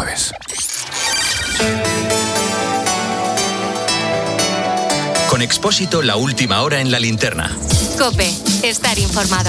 jueves. Con Expósito, la última hora en la linterna. COPE, estar informado.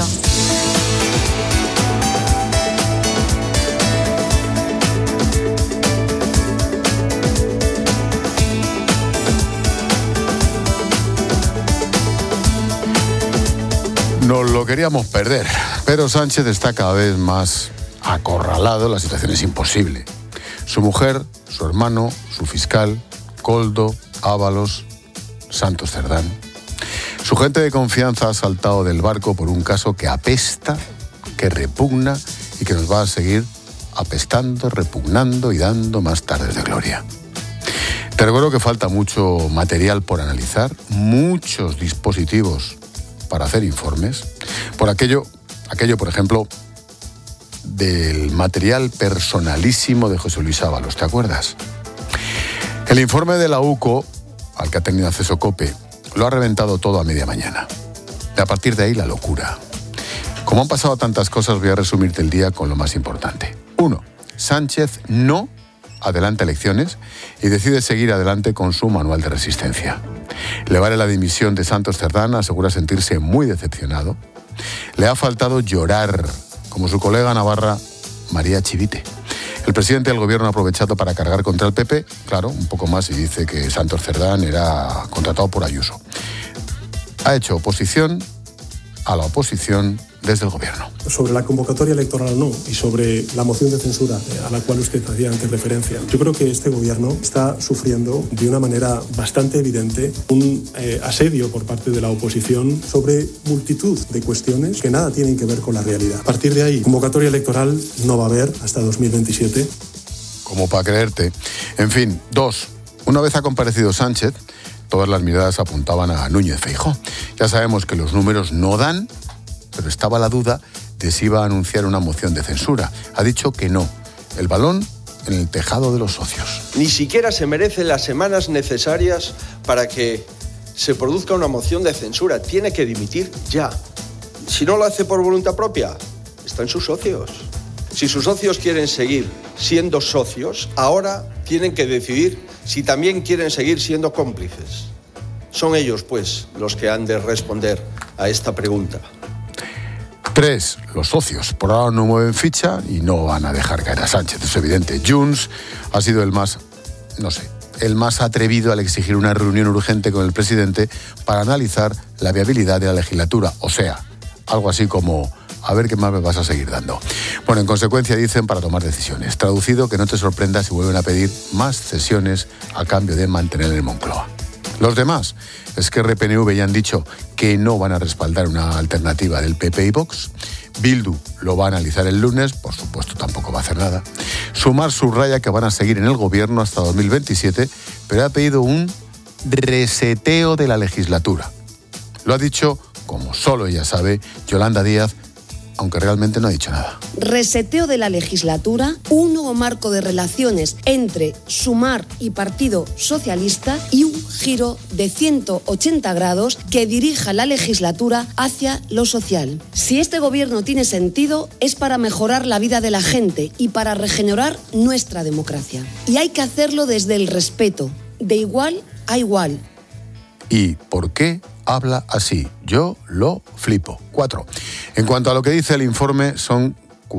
Nos lo queríamos perder, pero Sánchez está cada vez más acorralado, la situación es imposible. Su mujer, su hermano, su fiscal, Koldo, Ábalos, Santos Cerdán. Su gente de confianza ha saltado del barco por un caso que apesta, que repugna y que nos va a seguir apestando, repugnando y dando más tardes de gloria. Te recuerdo que falta mucho material por analizar, muchos dispositivos para hacer informes, por aquello, por ejemplo, del material personalísimo de José Luis Ábalos, ¿te acuerdas? El informe de la UCO, al que ha tenido acceso COPE, lo ha reventado todo a media mañana. Y a partir de ahí, la locura. Como han pasado tantas cosas, voy a resumirte el día con lo más importante. 1. Sánchez no adelanta elecciones y decide seguir adelante con su manual de resistencia. Le vale la dimisión de Santos Cerdán, asegura sentirse muy decepcionado. Le ha faltado llorar, como su colega navarra María Chivite. El presidente del gobierno ha aprovechado para cargar contra el PP, claro, un poco más, y dice que Santos Cerdán era contratado por Ayuso. Ha hecho oposición a la oposición desde el gobierno. Sobre la convocatoria electoral o no, y sobre la moción de censura a la cual usted hacía antes referencia, yo creo que este gobierno está sufriendo de una manera bastante evidente un asedio por parte de la oposición sobre multitud de cuestiones que nada tienen que ver con la realidad. A partir de ahí, convocatoria electoral no va a haber hasta 2027. Como para creerte. En fin, 2. Una vez ha comparecido Sánchez, todas las miradas apuntaban a Núñez Feijóo. Ya sabemos que los números no dan, pero estaba la duda de si iba a anunciar una moción de censura. Ha dicho que no. El balón en el tejado de los socios. Ni siquiera se merecen las semanas necesarias para que se produzca una moción de censura. Tiene que dimitir ya. Si no lo hace por voluntad propia, están sus socios. Si sus socios quieren seguir siendo socios, ahora tienen que decidir si también quieren seguir siendo cómplices. Son ellos, pues, los que han de responder a esta pregunta. 3. Los socios por ahora no mueven ficha y no van a dejar caer a Sánchez, es evidente. Junts ha sido el más atrevido al exigir una reunión urgente con el presidente para analizar la viabilidad de la legislatura. O sea, algo así como, a ver qué más me vas a seguir dando. Bueno, en consecuencia dicen para tomar decisiones. Traducido, que no te sorprenda si vuelven a pedir más cesiones a cambio de mantener el Moncloa. Los demás, Esquerra y PNV ya han dicho que no van a respaldar una alternativa del PP y Vox. Bildu lo va a analizar el lunes, por supuesto tampoco va a hacer nada. Sumar subraya que van a seguir en el gobierno hasta 2027, pero ha pedido un reseteo de la legislatura. Lo ha dicho, como solo ella sabe, Yolanda Díaz, aunque realmente no ha dicho nada. Reseteo de la legislatura, un nuevo marco de relaciones entre Sumar y Partido Socialista y un giro de 180 grados que dirija la legislatura hacia lo social. Si este gobierno tiene sentido, es para mejorar la vida de la gente y para regenerar nuestra democracia. Y hay que hacerlo desde el respeto, de igual a igual. ¿Y por qué habla así? Yo lo flipo. 4. En cuanto a lo que dice el informe, son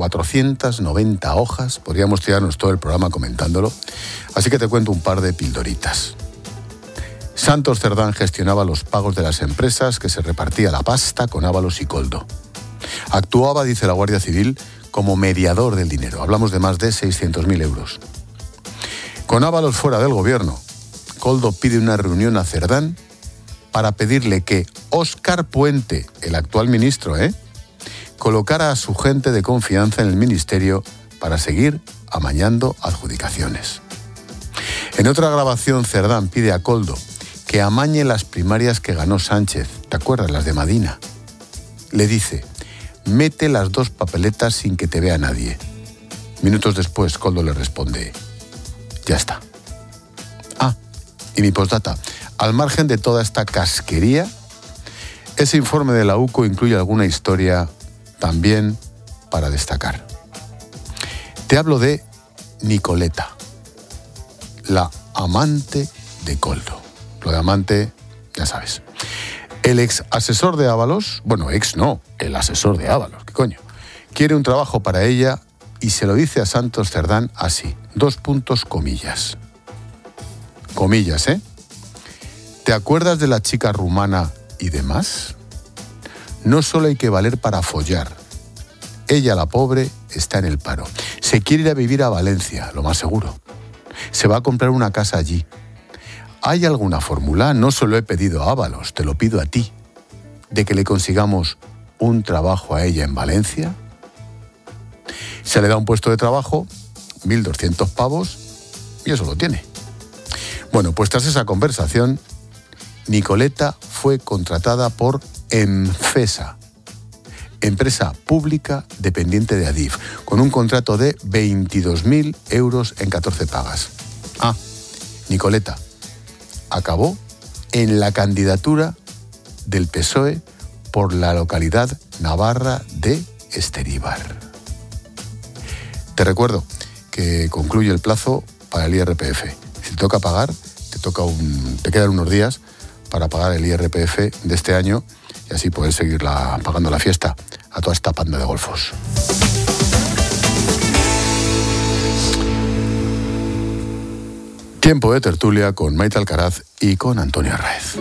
490 hojas. Podríamos tirarnos todo el programa comentándolo. Así que te cuento un par de pildoritas. Santos Cerdán gestionaba los pagos de las empresas que se repartía la pasta con Ábalos y Koldo. Actuaba, dice la Guardia Civil, como mediador del dinero. Hablamos de más de 600.000 euros. Con Ábalos fuera del gobierno, Koldo pide una reunión a Cerdán para pedirle que Óscar Puente, el actual ministro, colocara a su gente de confianza en el ministerio para seguir amañando adjudicaciones. En otra grabación, Cerdán pide a Koldo que amañe las primarias que ganó Sánchez. ¿Te acuerdas? Las de Madina. Le dice, mete las 2 papeletas sin que te vea nadie. Minutos después, Koldo le responde, ya está. Y mi postdata. Al margen de toda esta casquería, ese informe de la UCO incluye alguna historia también para destacar. Te hablo de Nicoleta, la amante de Koldo. Lo de amante, ya sabes. El ex asesor de Ábalos, bueno, ex no, el asesor de Ábalos, ¿qué coño? Quiere un trabajo para ella y se lo dice a Santos Cerdán así, 2 puntos, comillas. Comillas, ¿eh? ¿Te acuerdas de la chica rumana y demás? No solo hay que valer para follar. Ella, la pobre, está en el paro. Se quiere ir a vivir a Valencia, lo más seguro. Se va a comprar una casa allí. ¿Hay alguna fórmula? No se lo he pedido a Ábalos, te lo pido a ti. ¿De que le consigamos un trabajo a ella en Valencia? Se le da un puesto de trabajo, 1.200 pavos, y eso lo tiene. Bueno, pues tras esa conversación, Nicoleta fue contratada por Emfesa, empresa pública dependiente de Adif, con un contrato de 22.000 euros en 14 pagas. Nicoleta acabó en la candidatura del PSOE por la localidad navarra de Esteríbar. Te recuerdo que concluye el plazo para el IRPF. Si te toca pagar, te quedan unos días para pagar el IRPF de este año y así poder seguir pagando la fiesta a toda esta panda de golfos. Tiempo de tertulia con Maite Alcaraz y con Antonio Arraez.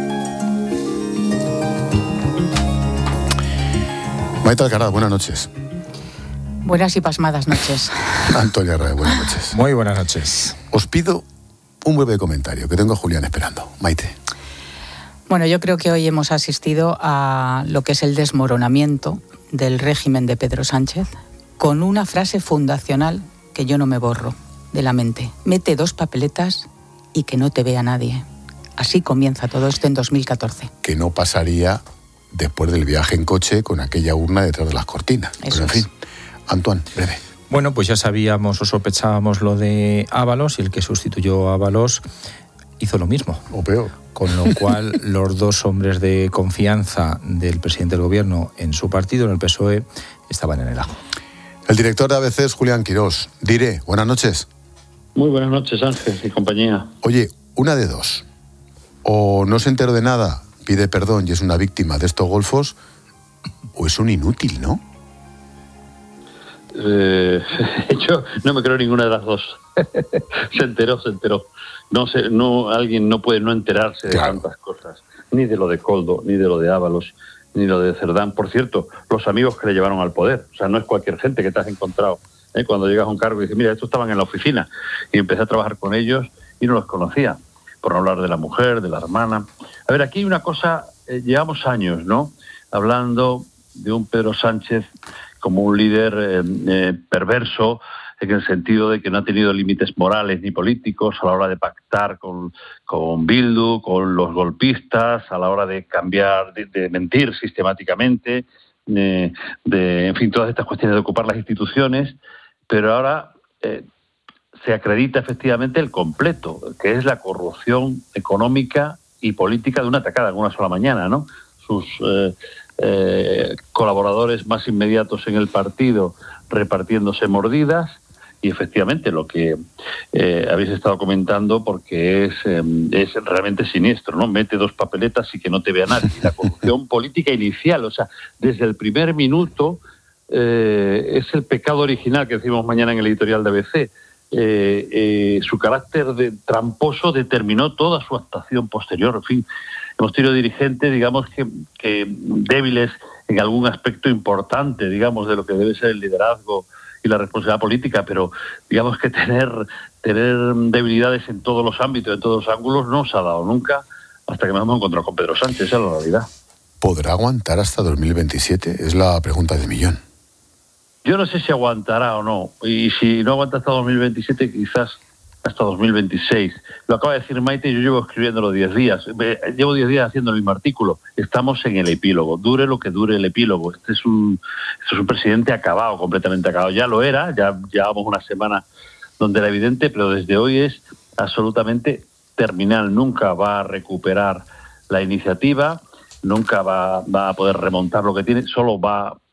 Maite Alcaraz, buenas noches. Buenas y pasmadas noches. Antonio Arraez, buenas noches. Muy buenas noches. Os pido un breve comentario, que tengo a Julián esperando. Maite. Bueno, yo creo que hoy hemos asistido a lo que es el desmoronamiento del régimen de Pedro Sánchez con una frase fundacional que yo no me borro de la mente. Mete 2 papeletas y que no te vea nadie. Así comienza todo esto en 2014. Que no pasaría después del viaje en coche con aquella urna detrás de las cortinas. Eso pero en fin, Antoine, breve. Bueno, pues ya sabíamos o sospechábamos lo de Ábalos y el que sustituyó a Ábalos hizo lo mismo. O peor. Con lo cual, los 2 hombres de confianza del presidente del gobierno en su partido, en el PSOE, estaban en el ajo. El director de ABC es Julián Quirós. Diré, buenas noches. Muy buenas noches, Ángel y compañía. Oye, una de dos. O no se enteró de nada, pide perdón y es una víctima de estos golfos, o es un inútil, ¿no? Yo no me creo ninguna de las dos. Se enteró. Alguien no puede no enterarse de tantas cosas. Ni de lo de Koldo, ni de lo de Ábalos, ni lo de Cerdán. Por cierto, los amigos que le llevaron al poder. O sea, no es cualquier gente que te has encontrado. Cuando llegas a un cargo y dices, mira, estos estaban en la oficina. Y empecé a trabajar con ellos y no los conocía. Por no hablar de la mujer, de la hermana. A ver, aquí hay una cosa, llevamos años, ¿no? Hablando de un Pedro Sánchez como un líder perverso, en el sentido de que no ha tenido límites morales ni políticos a la hora de pactar con Bildu, con los golpistas, a la hora de cambiar, de mentir sistemáticamente, en fin, todas estas cuestiones de ocupar las instituciones, pero ahora se acredita efectivamente el completo, que es la corrupción económica y política de una tacada en una sola mañana, ¿no? Sus colaboradores más inmediatos en el partido repartiéndose mordidas y efectivamente lo que habéis estado comentando, porque es realmente siniestro, ¿no? Mete 2 papeletas y que no te vea nadie. La corrupción política inicial, o sea, desde el primer minuto es el pecado original que decimos mañana en el editorial de ABC. Su carácter tramposo determinó toda su actuación posterior. En fin, hemos tenido dirigentes, digamos, que débiles en algún aspecto importante, digamos, de lo que debe ser el liderazgo y la responsabilidad política, pero digamos que tener debilidades en todos los ámbitos, en todos los ángulos, no se ha dado nunca hasta que nos hemos encontrado con Pedro Sánchez. Esa es la realidad. ¿Podrá aguantar hasta 2027? Es la pregunta de millón. Yo no sé si aguantará o no, y si no aguanta hasta 2027, quizás hasta 2026. Lo acaba de decir Maite y yo llevo escribiéndolo 10 días. Llevo 10 días haciendo el mismo artículo. Estamos en el epílogo. Dure lo que dure el epílogo. Este es un presidente acabado, completamente acabado. Ya lo era, ya llevamos una semana donde era evidente, pero desde hoy es absolutamente terminal. Nunca va a recuperar la iniciativa, nunca va a poder remontar lo que tiene, solo va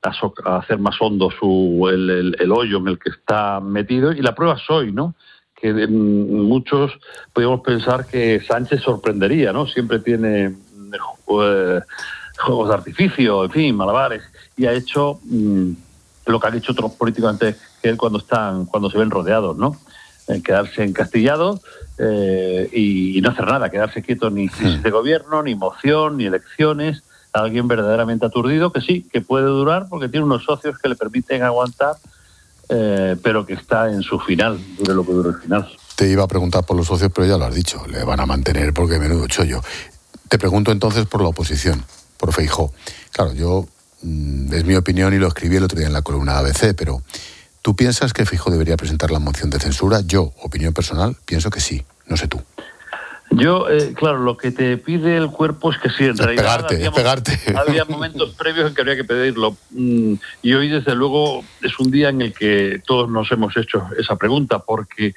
a hacer más hondo el hoyo en el que está metido. Y la prueba es hoy, ¿no? Que muchos podríamos pensar que Sánchez sorprendería, ¿no? Siempre tiene juegos de artificio, en fin, malabares, y ha hecho lo que han hecho otros políticos antes que él cuando se ven rodeados, ¿no? Quedarse encastillado y no hacer nada, quedarse quieto, ni crisis de gobierno, ni moción, ni elecciones. Alguien verdaderamente aturdido, que sí, que puede durar porque tiene unos socios que le permiten aguantar, pero que está en su final, dure lo que dure el final. Te iba a preguntar por los socios, pero ya lo has dicho, le van a mantener porque menudo chollo. Te pregunto entonces por la oposición, por Feijóo. Claro, yo, es mi opinión y lo escribí el otro día en la columna de ABC, pero ¿tú piensas que Feijóo debería presentar la moción de censura? Yo, opinión personal, pienso que sí, no sé tú. Yo, claro, lo que te pide el cuerpo es que sí, en realidad había momentos previos en que habría que pedirlo. Y hoy, desde luego, es un día en el que todos nos hemos hecho esa pregunta, porque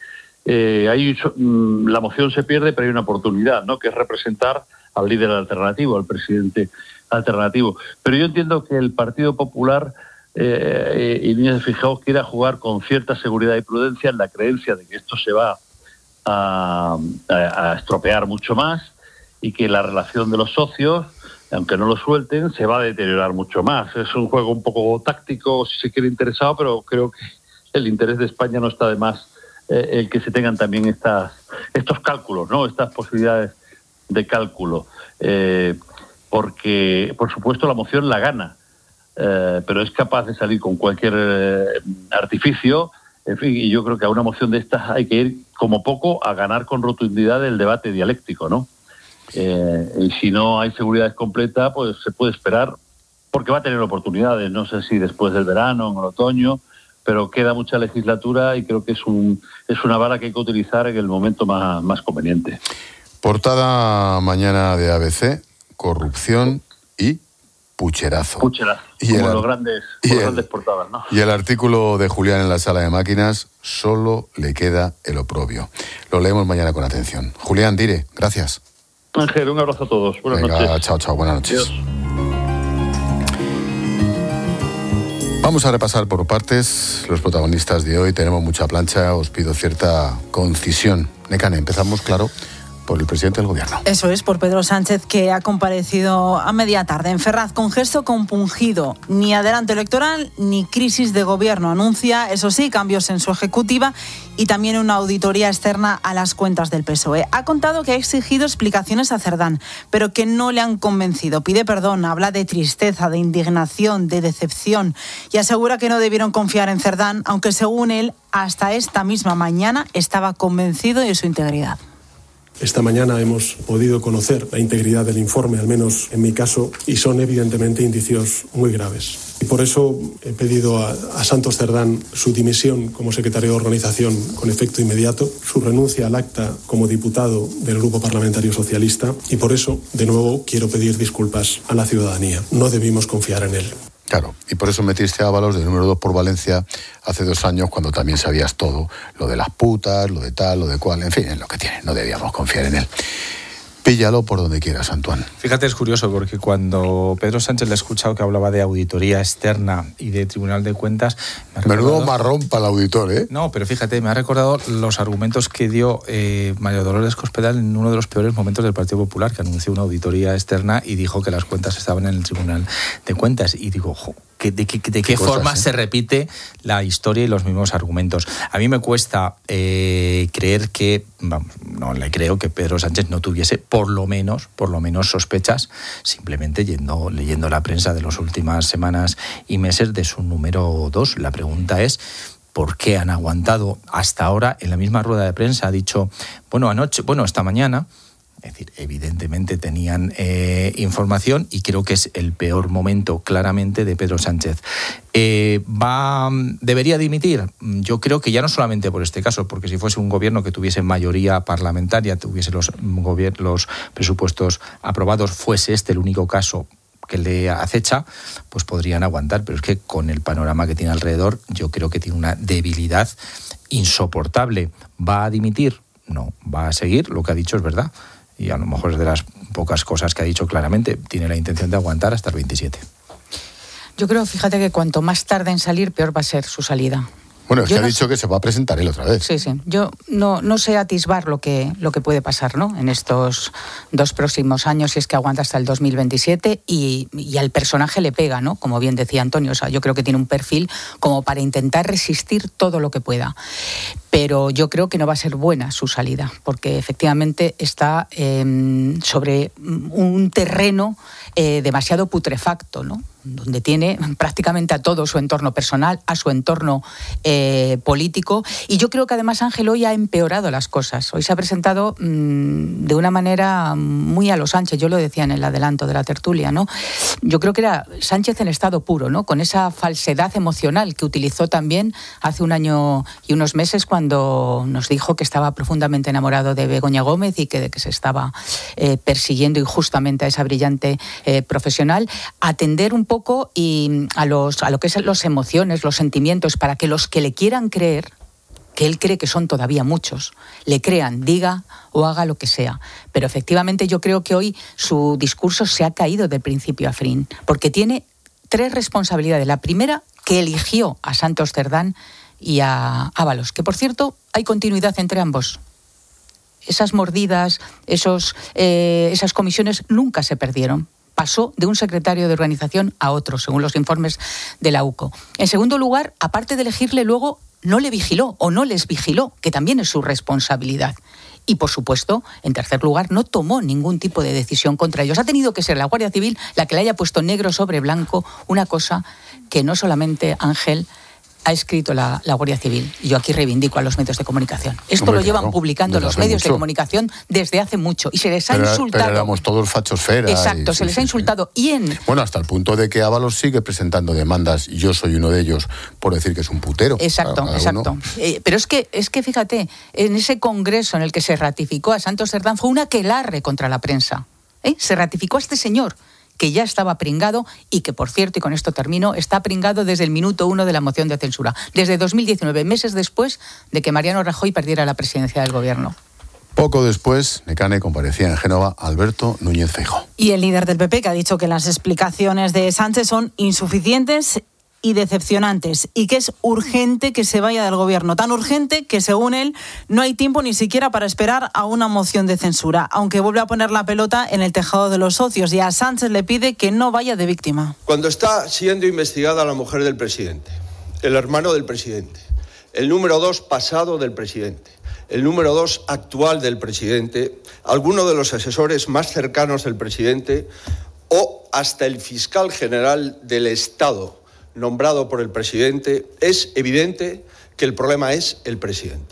la moción se pierde, pero hay una oportunidad, ¿no? Que es representar al líder alternativo, al presidente alternativo. Pero yo entiendo que el Partido Popular y Núñez Feijóo quiera jugar con cierta seguridad y prudencia en la creencia de que esto se va a estropear mucho más y que la relación de los socios, aunque no lo suelten, se va a deteriorar mucho más. Es un juego un poco táctico, si se quiere, interesado, pero creo que el interés de España no está de más el que se tengan también estos cálculos, ¿no? Estas posibilidades de cálculo. Porque, por supuesto, la moción la gana, pero es capaz de salir con cualquier artificio. En fin, y yo creo que a una moción de estas hay que ir, como poco, a ganar con rotundidad el debate dialéctico, ¿no? Y si no hay seguridad completa, pues se puede esperar, porque va a tener oportunidades, no sé si después del verano, en el otoño, pero queda mucha legislatura y creo que es una vara que hay que utilizar en el momento más conveniente. Portada mañana de ABC, corrupción y pucherazo. Y como los grandes portadas, ¿no? Y el artículo de Julián en la sala de máquinas, solo le queda el oprobio. Lo leemos mañana con atención. Julián, Dire, gracias. Ángel, un abrazo a todos. Buenas noches. Chao, buenas noches. Adiós. Vamos a repasar por partes los protagonistas de hoy. Tenemos mucha plancha, os pido cierta concisión. Nekane, empezamos, claro, por el presidente del gobierno. Eso es, por Pedro Sánchez, que ha comparecido a media tarde en Ferraz con gesto compungido. Ni adelanto electoral ni crisis de gobierno. Anuncia, eso sí, cambios en su ejecutiva y también una auditoría externa a las cuentas del PSOE. Ha contado que ha exigido explicaciones a Cerdán, pero que no le han convencido. Pide perdón, habla de tristeza, de indignación, de decepción y asegura que no debieron confiar en Cerdán, aunque según él, hasta esta misma mañana estaba convencido de su integridad. Esta mañana hemos podido conocer la integridad del informe, al menos en mi caso, y son evidentemente indicios muy graves. Y por eso he pedido a Santos Cerdán su dimisión como secretario de organización con efecto inmediato, su renuncia al acta como diputado del Grupo Parlamentario Socialista y por eso, de nuevo, quiero pedir disculpas a la ciudadanía. No debimos confiar en él. Claro, y por eso metiste a Ábalos de número 2 por Valencia hace 2 años, cuando también sabías todo, lo de las putas, lo de tal, lo de cual, en fin, es lo que tiene, no debíamos confiar en él. Píllalo por donde quieras, Antoine. Fíjate, es curioso, porque cuando Pedro Sánchez le he escuchado que hablaba de auditoría externa y de Tribunal de Cuentas... Menudo marrón para el auditor, ¿eh? No, pero fíjate, me ha recordado los argumentos que dio María Dolores Cospedal en uno de los peores momentos del Partido Popular, que anunció una auditoría externa y dijo que las cuentas estaban en el Tribunal de Cuentas. Y digo, ¿de qué forma se repite la historia y los mismos argumentos? A mí me cuesta creer que, no le creo que Pedro Sánchez no tuviese por lo menos sospechas, simplemente leyendo la prensa de las últimas semanas y meses de su número 2. La pregunta es, ¿por qué han aguantado hasta ahora? En la misma rueda de prensa ha dicho, esta mañana... Es decir, evidentemente tenían información y creo que es el peor momento claramente de Pedro Sánchez. ¿Debería dimitir? Yo creo que ya no solamente por este caso, porque si fuese un gobierno que tuviese mayoría parlamentaria, tuviese los presupuestos aprobados, fuese este el único caso que le acecha, pues podrían aguantar. Pero es que con el panorama que tiene alrededor, yo creo que tiene una debilidad insoportable. ¿Va a dimitir? No, va a seguir. Lo que ha dicho es verdad. Y a lo mejor es de las pocas cosas que ha dicho claramente. Tiene la intención de aguantar hasta el 27. Yo creo, fíjate, que cuanto más tarde en salir, peor va a ser su salida. Bueno, es que ha dicho que se va a presentar él otra vez. Sí. Yo no sé atisbar lo que puede pasar, ¿no?, en estos 2 próximos años, si es que aguanta hasta el 2027, y al personaje le pega, ¿no?, como bien decía Antonio. O sea, yo creo que tiene un perfil como para intentar resistir todo lo que pueda. Pero yo creo que no va a ser buena su salida, porque efectivamente está sobre un terreno demasiado putrefacto, ¿no?, donde tiene prácticamente a todo su entorno personal, a su entorno político. Y yo creo que además Ángel hoy ha empeorado las cosas. Hoy se ha presentado de una manera muy a lo Sánchez. Yo lo decía en el adelanto de la tertulia, ¿no? Yo creo que era Sánchez en estado puro, ¿no?, con esa falsedad emocional que utilizó también hace 1 año y unos meses, cuando nos dijo que estaba profundamente enamorado de Begoña Gómez y que se estaba persiguiendo injustamente a esa brillante profesional. Atender un poco y a lo que son las emociones, los sentimientos, para que los que le quieran creer, que él cree que son todavía muchos, le crean, diga o haga lo que sea. Pero efectivamente yo creo que hoy su discurso se ha caído de principio a fin, porque tiene 3 responsabilidades. La primera, que eligió a Santos Cerdán y a Ábalos, que por cierto hay continuidad entre ambos. Esas mordidas, esas comisiones nunca se perdieron. Pasó de un secretario de organización a otro, según los informes de la UCO. En segundo lugar, aparte de elegirle, luego no le vigiló o no les vigiló, que también es su responsabilidad. Y, por supuesto, en tercer lugar, no tomó ningún tipo de decisión contra ellos. Ha tenido que ser la Guardia Civil la que le haya puesto negro sobre blanco una cosa que no solamente Ángel ha escrito la Guardia Civil. Y yo aquí reivindico a los medios de comunicación. Esto lo llevan publicando los medios de comunicación desde hace mucho. Y se les ha insultado. Pero éramos todos fachosfera. Exacto, se les ha insultado. Bueno, hasta el punto de que Ábalos sigue presentando demandas, y yo soy uno de ellos, por decir que es un putero. Exacto. Pero es que fíjate, en ese congreso en el que se ratificó a Santos Cerdán fue un aquelarre contra la prensa. Se ratificó a este señor, que ya estaba pringado y que, por cierto, y con esto termino, está pringado desde el minuto 1 de la moción de censura, desde 2019, meses después de que Mariano Rajoy perdiera la presidencia del gobierno. Poco después, Nekane comparecía en Génova Alberto Núñez Feijóo. Y el líder del PP, que ha dicho que las explicaciones de Sánchez son insuficientes y decepcionantes, y que es urgente que se vaya del gobierno. Tan urgente que, según él, no hay tiempo ni siquiera para esperar a una moción de censura, aunque vuelve a poner la pelota en el tejado de los socios, y a Sánchez le pide que no vaya de víctima. Cuando está siendo investigada la mujer del presidente, el hermano del presidente, el número 2 pasado del presidente, el número 2 actual del presidente, alguno de los asesores más cercanos del presidente o hasta el fiscal general del Estado nombrado por el presidente, es evidente que el problema es el presidente.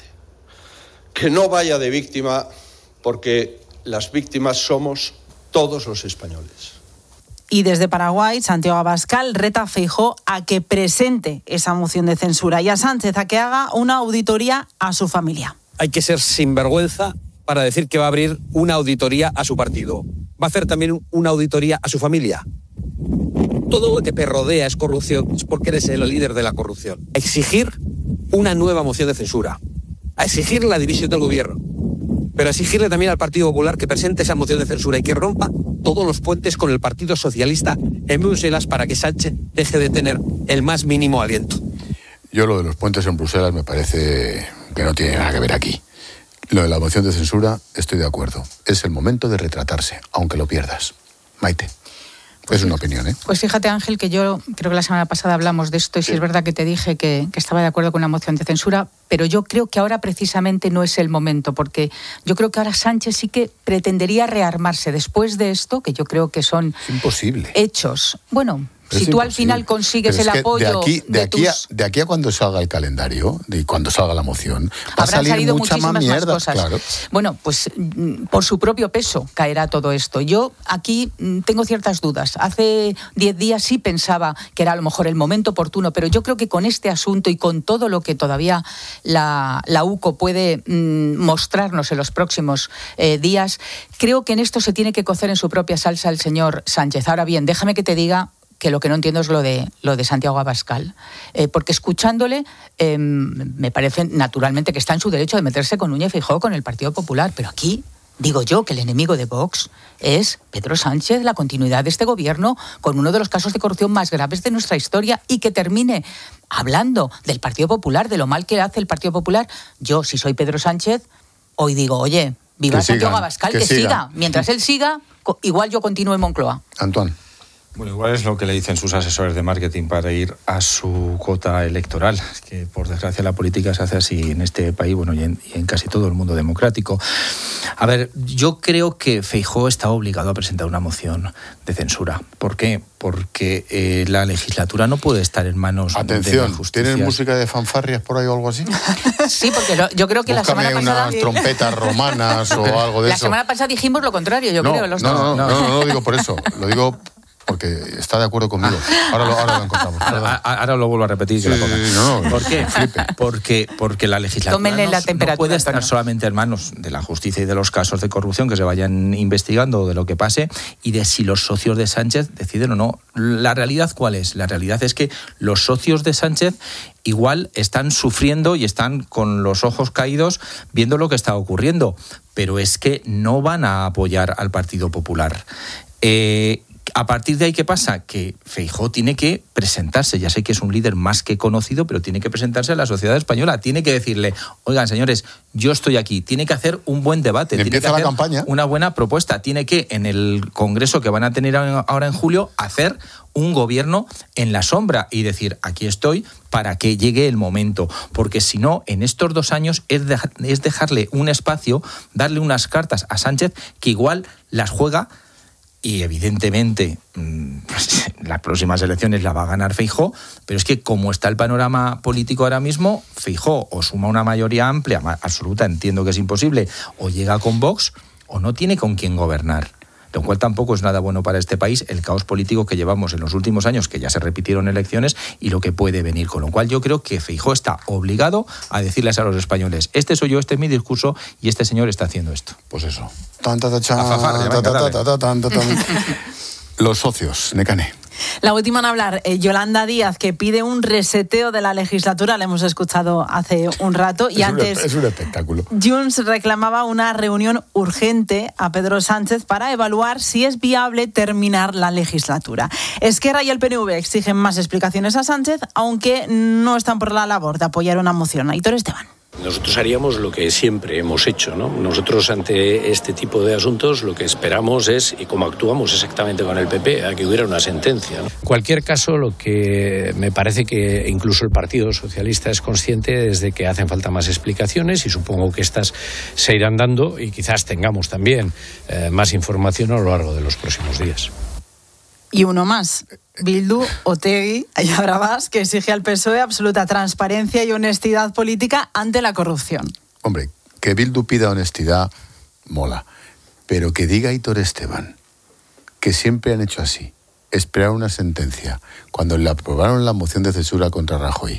Que no vaya de víctima, porque las víctimas somos todos los españoles. Y desde Paraguay, Santiago Abascal reta a Feijóo a que presente esa moción de censura y a Sánchez a que haga una auditoría a su familia. Hay que ser sinvergüenza para decir que va a abrir una auditoría a su partido. ¿Va a hacer también una auditoría a su familia? Todo lo que te rodea es corrupción, es porque eres el líder de la corrupción. A exigir una nueva moción de censura, a exigir la división del gobierno, pero a exigirle también al Partido Popular que presente esa moción de censura y que rompa todos los puentes con el Partido Socialista en Bruselas para que Sánchez deje de tener el más mínimo aliento. Yo lo de los puentes en Bruselas me parece que no tiene nada que ver aquí. Lo de la moción de censura, estoy de acuerdo. Es el momento de retratarse, aunque lo pierdas. Maite. Es una opinión, ¿eh? Pues fíjate, Ángel, que yo creo que la semana pasada hablamos de esto y sí es verdad que te dije que estaba de acuerdo con la moción de censura, pero yo creo que ahora precisamente no es el momento, porque yo creo que ahora Sánchez sí que pretendería rearmarse después de esto, que yo creo que son imposible hechos. Bueno, si tú al final consigues el apoyo de aquí a cuando salga el calendario, de cuando salga la moción, va a salir mucha más mierda. Cosas. Claro. Bueno, pues por su propio peso caerá todo esto. Yo aquí tengo ciertas dudas. Hace 10 días sí pensaba que era a lo mejor el momento oportuno, pero yo creo que con este asunto y con todo lo que todavía la UCO puede mostrarnos en los próximos días, creo que en esto se tiene que cocer en su propia salsa el señor Sánchez. Ahora bien, déjame que te diga que lo que no entiendo es lo de Santiago Abascal, porque escuchándole me parece naturalmente que está en su derecho de meterse con Núñez Feijóo con el Partido Popular, pero aquí Digo yo que el enemigo de Vox es Pedro Sánchez, la continuidad de este gobierno con uno de los casos de corrupción más graves de nuestra historia, y que termine hablando del Partido Popular, de lo mal que hace el Partido Popular. Yo, si soy Pedro Sánchez, hoy digo, oye, viva Santiago Abascal, que siga. Mientras él siga, igual yo continúo en Moncloa. Antoine. Bueno, igual es lo que le dicen sus asesores de marketing para ir a su cuota electoral, que por desgracia la política se hace así en este país, bueno, y en casi todo el mundo democrático. A ver, yo creo que Feijóo está obligado a presentar una moción de censura. ¿Por qué? Porque la legislatura no puede estar en manos de la justicia. ¿Tienen música de fanfarrias por ahí o algo así? Sí, porque yo creo que Búscame la semana pasada... unas trompetas romanas o algo de eso. La semana pasada dijimos lo contrario, yo creo. No lo digo por eso, lo digo... porque está de acuerdo conmigo. Ahora lo encontramos. Ahora lo vuelvo a repetir. Sí, ¿Por qué? Porque la legislatura no puede estar solamente en manos de la justicia y de los casos de corrupción que se vayan investigando o de lo que pase y de si los socios de Sánchez deciden o no. ¿La realidad cuál es? La realidad es que los socios de Sánchez igual están sufriendo y están con los ojos caídos viendo lo que está ocurriendo, pero es que no van a apoyar al Partido Popular. A partir de ahí, ¿qué pasa? Que Feijóo tiene que presentarse, ya sé que es un líder más que conocido, pero tiene que presentarse a la sociedad española, tiene que decirle, oigan, señores, yo estoy aquí, tiene que hacer un buen debate, tiene que hacer la campaña, una buena propuesta, tiene que, en el congreso que van a tener ahora en julio, hacer un gobierno en la sombra y decir, aquí estoy para que llegue el momento, porque si no, en estos 2 años es dejarle un espacio, darle unas cartas a Sánchez que igual las juega. Y evidentemente las próximas elecciones la va a ganar Feijóo, pero es que como está el panorama político ahora mismo, Feijóo o suma una mayoría amplia, absoluta, entiendo que es imposible, o llega con Vox o no tiene con quién gobernar. Lo cual tampoco es nada bueno para este país, el caos político que llevamos en los últimos años, que ya se repitieron elecciones, y lo que puede venir. Con lo cual yo creo que Feijóo está obligado a decirles a los españoles, este soy yo, este es mi discurso, y este señor está haciendo esto. Pues eso. Los socios, Nekane. La última en hablar, Yolanda Díaz, que pide un reseteo de la legislatura, la hemos escuchado hace un rato. Y es un espectáculo. Junts reclamaba una reunión urgente a Pedro Sánchez para evaluar si es viable terminar la legislatura. Esquerra y el PNV exigen más explicaciones a Sánchez, aunque no están por la labor de apoyar una moción. Aitor Esteban. Nosotros haríamos lo que siempre hemos hecho, ¿no? Nosotros ante este tipo de asuntos lo que esperamos es, y como actuamos exactamente con el PP, a que hubiera una sentencia, ¿no? En cualquier caso, lo que me parece que incluso el Partido Socialista es consciente es de que hacen falta más explicaciones y supongo que estas se irán dando y quizás tengamos también más información a lo largo de los próximos días. Y uno más, Bildu, Otegi, allá habrá más, que exige al PSOE absoluta transparencia y honestidad política ante la corrupción. Hombre, que Bildu pida honestidad, mola. Pero que diga Aitor Esteban que siempre han hecho así, esperar una sentencia. Cuando le aprobaron la moción de censura contra Rajoy,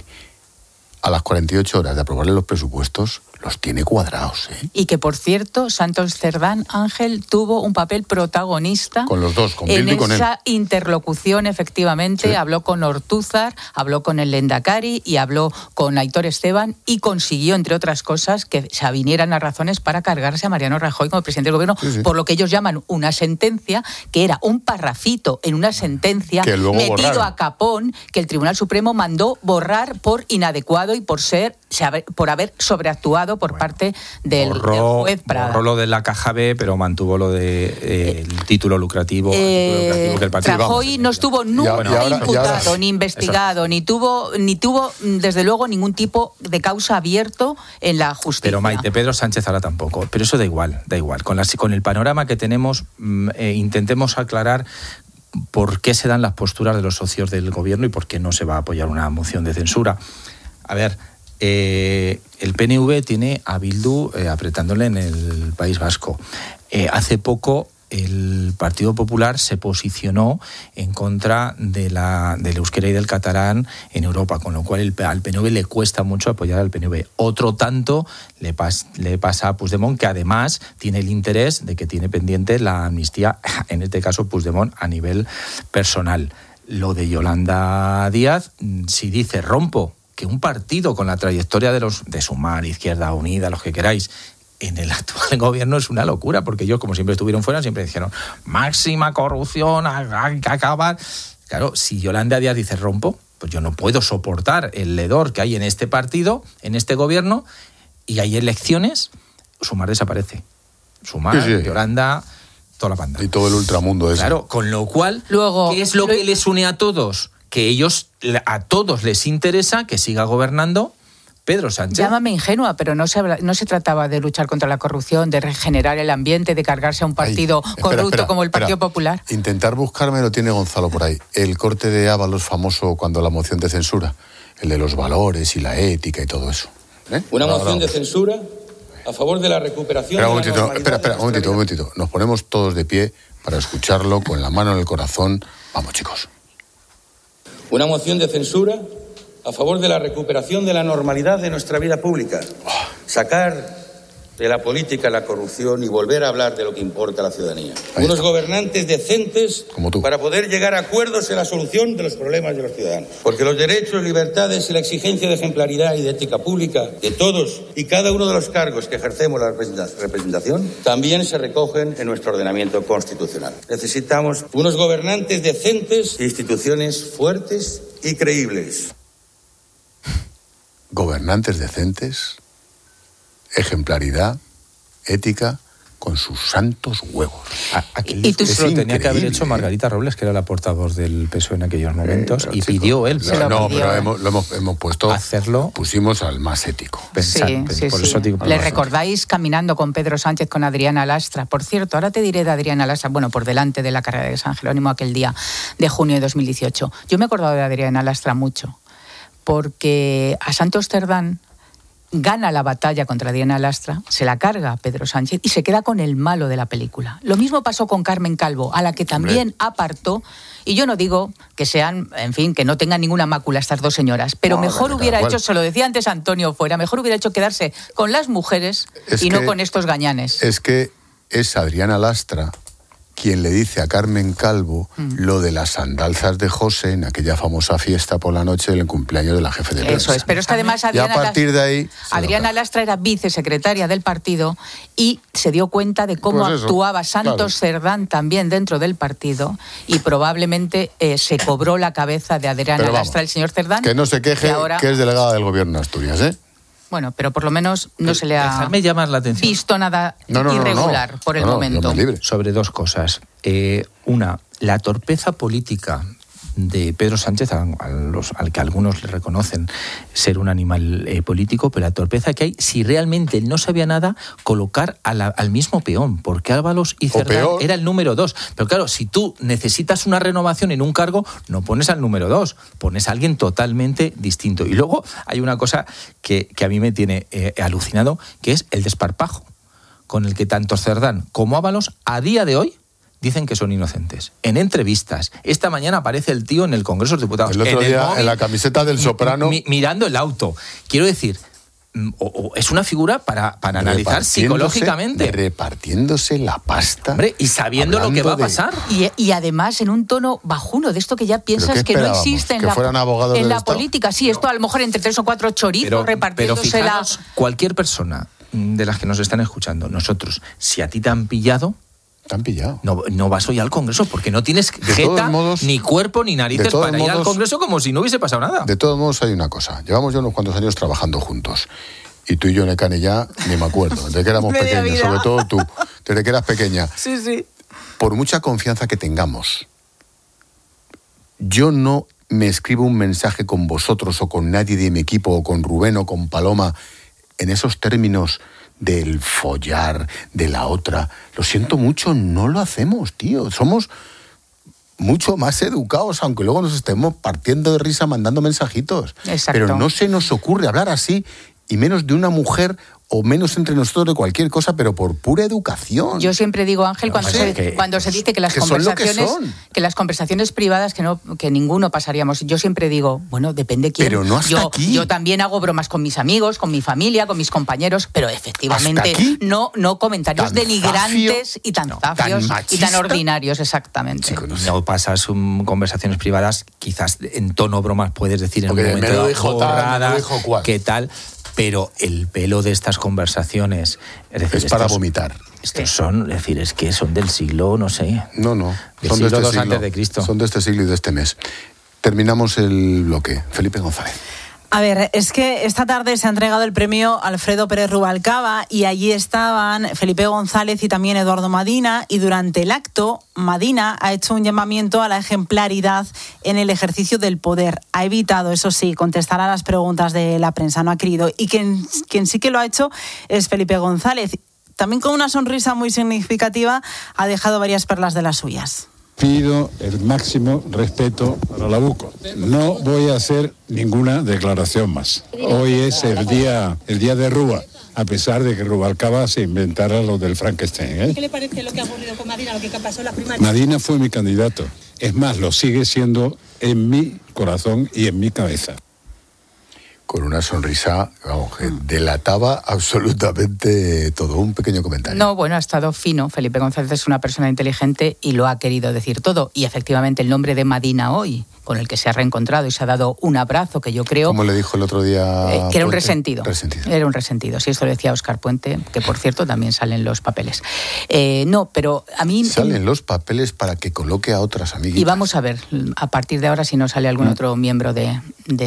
a las 48 horas de aprobarle los presupuestos, los tiene cuadrados, ¿eh? Y que, por cierto, Santos Cerdán, Ángel, tuvo un papel protagonista con los dos, con Bildu y con él. En esa interlocución, efectivamente, sí. Habló con Ortúzar, habló con el Lehendakari y habló con Aitor Esteban y consiguió, entre otras cosas, que se avinieran las razones para cargarse a Mariano Rajoy como presidente del gobierno, sí. Por lo que ellos llaman una sentencia, que era un parrafito en una sentencia metido borraron. A capón, que el Tribunal Supremo mandó borrar por inadecuado y por haber sobreactuado por parte del juez Prada. Borró lo de la caja B, pero mantuvo lo de el título lucrativo. Que el partido, Rajoy no estuvo nunca imputado, ni investigado, ni tuvo desde luego ningún tipo de causa abierto en la justicia. Pero Maite, Pedro Sánchez ahora tampoco. Pero eso da igual. Con el panorama que tenemos, intentemos aclarar por qué se dan las posturas de los socios del gobierno y por qué no se va a apoyar una moción de censura. A ver, el PNV tiene a Bildu apretándole en el País Vasco. Hace poco el Partido Popular se posicionó en contra del euskera y del catalán en Europa, con lo cual al PNV le cuesta mucho apoyar al PNV. Otro tanto le pasa a Puigdemont, que además tiene el interés de que tiene pendiente la amnistía, en este caso Puigdemont a nivel personal. Lo de Yolanda Díaz, si dice rompo, que un partido con la trayectoria de Sumar, Izquierda Unida, los que queráis, en el actual gobierno es una locura, porque ellos, como siempre estuvieron fuera, siempre dijeron máxima corrupción, hay que acabar. Claro, si Yolanda Díaz dice rompo, pues yo no puedo soportar el hedor que hay en este partido, en este gobierno, y hay elecciones, Sumar desaparece. Sumar, sí. Yolanda, toda la banda. Y todo el ultramundo ese. Claro, con lo cual, luego, ¿qué es lo que les une a todos? Que a todos les interesa que siga gobernando Pedro Sánchez. Llámame ingenua, pero no se trataba de luchar contra la corrupción, de regenerar el ambiente, de cargarse a un partido corrupto como el Partido Popular. Intentar buscarme lo tiene Gonzalo por ahí. El corte de Ábalos famoso cuando la moción de censura, el de los valores y la ética y todo eso. Una moción de censura a favor de la recuperación de la normalidad. Espera, un momentito. Nos ponemos todos de pie para escucharlo con la mano en el corazón. Vamos, chicos. Una moción de censura a favor de la recuperación de la normalidad de nuestra vida pública. Sacar de la política la corrupción y volver a hablar de lo que importa a la ciudadanía. Unos gobernantes decentes para poder llegar a acuerdos en la solución de los problemas de los ciudadanos. Porque los derechos, libertades y la exigencia de ejemplaridad y de ética pública de todos y cada uno de los cargos que ejercemos la representación también se recogen en nuestro ordenamiento constitucional. Necesitamos unos gobernantes decentes e instituciones fuertes y creíbles. Gobernantes decentes, ejemplaridad, ética, con sus santos huevos. Y tú eso lo tenía que haber hecho Margarita Robles, que era la portavoz del PSOE en aquellos momentos, y pidió él. Pero hemos puesto, hacerlo. Pusimos al más ético. Por eso digo, ¿Le recordáis caminando con Pedro Sánchez, con Adriana Lastra? Por cierto, ahora te diré de Adriana Lastra, por delante de la carrera de San Jerónimo aquel día de junio de 2018. Yo me he acordado de Adriana Lastra mucho, porque a Santos Cerdán gana la batalla contra Adriana Lastra, se la carga a Pedro Sánchez y se queda con el malo de la película. Lo mismo pasó con Carmen Calvo, a la que también apartó, y yo no digo que sean, en fin, que no tengan ninguna mácula estas dos señoras, pero mejor hubiera hecho, se lo decía antes Antonio Fuera, mejor hubiera hecho quedarse con las mujeres no con estos gañanes. Es que es Adriana Lastra quien le dice a Carmen Calvo lo de las andalzas de José en aquella famosa fiesta por la noche del cumpleaños de la jefe de prensa. Eso es, pero es que además Adriana Lastra era vicesecretaria del partido y se dio cuenta de cómo actuaba Santos Cerdán también dentro del partido y probablemente se cobró la cabeza de Adriana Lastra el señor Cerdán. Que no se queje, que es delegada del gobierno de Asturias, ¿eh? Bueno, pero por lo menos no se le ha llamar la atención. Visto nada irregular por el momento. Sobre dos cosas. Una, la torpeza política de Pedro Sánchez, al que algunos le reconocen ser un animal político, pero la torpeza que hay, si realmente no sabía nada, colocar al mismo peón, porque Ábalos y Cerdán era el número 2. Pero claro, si tú necesitas una renovación en un cargo, no pones al número 2, pones a alguien totalmente distinto. Y luego hay una cosa que a mí me tiene alucinado, que es el desparpajo con el que tanto Cerdán como Ábalos, a día de hoy, dicen que son inocentes. En entrevistas. Esta mañana aparece el tío en el Congreso de los Diputados. El otro día, en la camiseta del Soprano. Mirando el auto. Quiero decir, es una figura para analizar psicológicamente. Repartiéndose la pasta. Hombre, y sabiendo lo que va a pasar. Y además en un tono bajuno, de esto que ya piensas que no existe en la política. Sí, esto a lo mejor entre 3 o 4 chorizos repartiéndose pero fijaros, cualquier persona de las que nos están escuchando, nosotros, si a ti te han pillado, no vas hoy al Congreso porque no tienes jeta, ni cuerpo, ni narices para ir al Congreso como si no hubiese pasado nada. De todos modos hay una cosa. Llevamos ya unos cuantos años trabajando juntos. Y tú y yo, Necane, ya ni me acuerdo. Desde que éramos pequeños, sobre todo tú. Desde que eras pequeña. Sí. Por mucha confianza que tengamos, yo no me escribo un mensaje con vosotros o con nadie de mi equipo o con Rubén o con Paloma en esos términos del follar, de la otra. Lo siento mucho, no lo hacemos, tío. Somos mucho más educados, aunque luego nos estemos partiendo de risa mandando mensajitos. Exacto. Pero no se nos ocurre hablar así, y menos de una mujer o menos entre nosotros de cualquier cosa, pero por pura educación. Yo siempre digo, Ángel, cuando se dice que las conversaciones privadas que ninguno pasaríamos, yo siempre digo, bueno, depende quién. Pero no hasta aquí. Yo también hago bromas con mis amigos, con mi familia, con mis compañeros, pero efectivamente no comentarios denigrantes y tan zafios y tan ordinarios, exactamente. No pasas conversaciones privadas, quizás en tono bromas puedes decir en un momento me lo dijo ¿qué tal? pero el pelo de estas conversaciones... Es para vomitar. Estos son, es decir, es que son del siglo, no sé... No, del son siglo de este II siglo, antes de Cristo. Son de este siglo y de este mes. Terminamos el bloque. Felipe González. A ver, es que esta tarde se ha entregado el premio Alfredo Pérez Rubalcaba y allí estaban Felipe González y también Eduardo Madina, y durante el acto Madina ha hecho un llamamiento a la ejemplaridad en el ejercicio del poder. Ha evitado, eso sí, contestar a las preguntas de la prensa, no ha querido. Y quien sí que lo ha hecho es Felipe González. También con una sonrisa muy significativa ha dejado varias perlas de las suyas. Pido el máximo respeto para la UCO. No voy a hacer ninguna declaración más. Hoy es el día de Rúa, a pesar de que Rubalcaba se inventara lo del Frankenstein. ¿Qué le parece lo que ha ocurrido con Madina, lo que pasó en las primarias? Madina fue mi candidato. Es más, lo sigue siendo en mi corazón y en mi cabeza. Con una sonrisa, vamos, que delataba absolutamente todo. Un pequeño comentario. No, bueno, ha estado fino. Felipe González es una persona inteligente y lo ha querido decir todo. Y efectivamente el nombre de Madina hoy, con el que se ha reencontrado y se ha dado un abrazo, que yo creo... Como le dijo el otro día... que era un resentido. Resentido. Era un resentido. Sí, esto lo decía Óscar Puente, que por cierto también salen los papeles. No, pero a mí... Salen los papeles para que coloque a otras amiguitas. Y vamos a ver, a partir de ahora, si no sale algún otro miembro de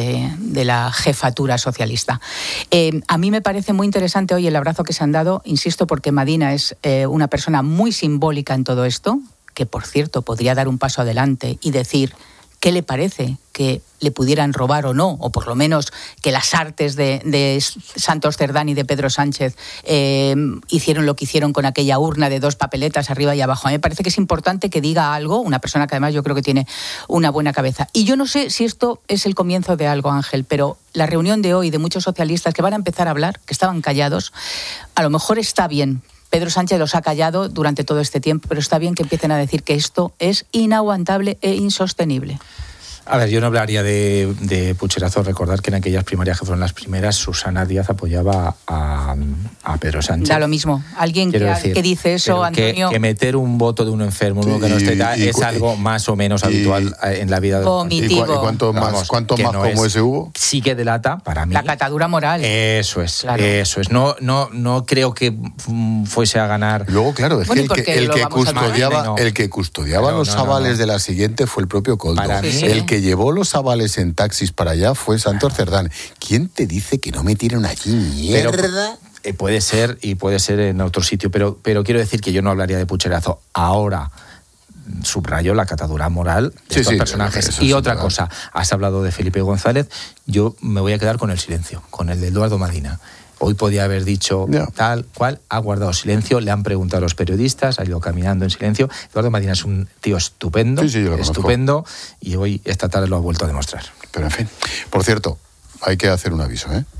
la jefatura socialista. A mí me parece muy interesante hoy el abrazo que se han dado, insisto, porque Madina es una persona muy simbólica en todo esto, que por cierto podría dar un paso adelante y decir qué le parece que le pudieran robar o no, o por lo menos que las artes de Santos Cerdán y de Pedro Sánchez hicieron lo que hicieron con aquella urna de 2 papeletas arriba y abajo. A mí me parece que es importante que diga algo, una persona que además yo creo que tiene una buena cabeza. Y yo no sé si esto es el comienzo de algo, Ángel, pero la reunión de hoy de muchos socialistas que van a empezar a hablar, que estaban callados, a lo mejor está bien. Pedro Sánchez los ha callado durante todo este tiempo, pero está bien que empiecen a decir que esto es inaguantable e insostenible. A ver, yo no hablaría de pucherazo. Recordar que en aquellas primarias que fueron las primeras, Susana Díaz apoyaba a Pedro Sánchez. Da lo mismo. Alguien que dice eso, Antonio... Que meter un voto de un enfermo, uno que no esté tal, es algo más o menos habitual en la vida de... Vomitivo. ¿Y cuánto más como ese hubo? Sí que delata, para mí... La catadura moral. Eso es, claro. Eso es. No creo que fuese a ganar... Luego, claro, es que el que custodiaba los avales de la siguiente fue el propio Koldo. El que llevó los avales en taxis para allá fue Santos Cerdán. ¿Quién te dice que no metieron allí mierda? Pero, puede ser en otro sitio, pero quiero decir que yo no hablaría de pucherazo. Ahora subrayo la catadura moral de estos personajes. Y otra cosa, has hablado de Felipe González, yo me voy a quedar con el silencio, con el de Eduardo Madina. Hoy podía haber dicho tal cual, ha guardado silencio, le han preguntado a los periodistas, ha ido caminando en silencio. Eduardo Madina es un tío estupendo, estupendo, y hoy, esta tarde, lo ha vuelto a demostrar. Pero en fin, por cierto, hay que hacer un aviso, ¿eh?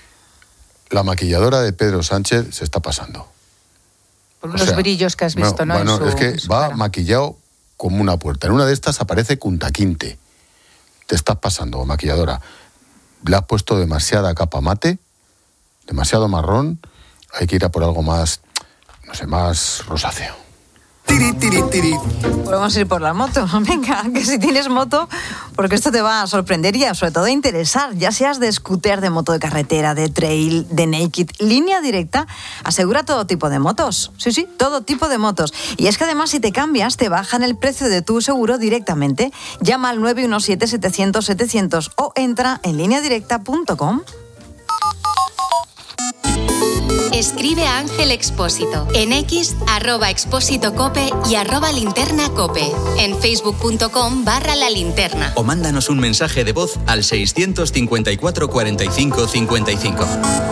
La maquilladora de Pedro Sánchez se está pasando. Por unos brillos que has visto, ¿no? Bueno, es que va maquillado como una puerta. En una de estas aparece Kunta Kinte. Te estás pasando, maquilladora. Le has puesto demasiada capa mate, demasiado marrón, hay que ir a por algo más, no sé, más rosáceo. Podemos ir por la moto. Venga, que si tienes moto, porque esto te va a sorprender y sobre todo a interesar, ya seas de scooter, de moto de carretera, de trail, de naked. Línea Directa asegura todo tipo de motos. Sí, todo tipo de motos. Y es que además, si te cambias, te bajan el precio de tu seguro directamente. Llama al 917-700-700 o entra en lineadirecta.com. Escribe a Ángel Expósito en X, @expósitocope y @linternacope. En facebook.com/La Linterna. O mándanos un mensaje de voz al 654 45 55.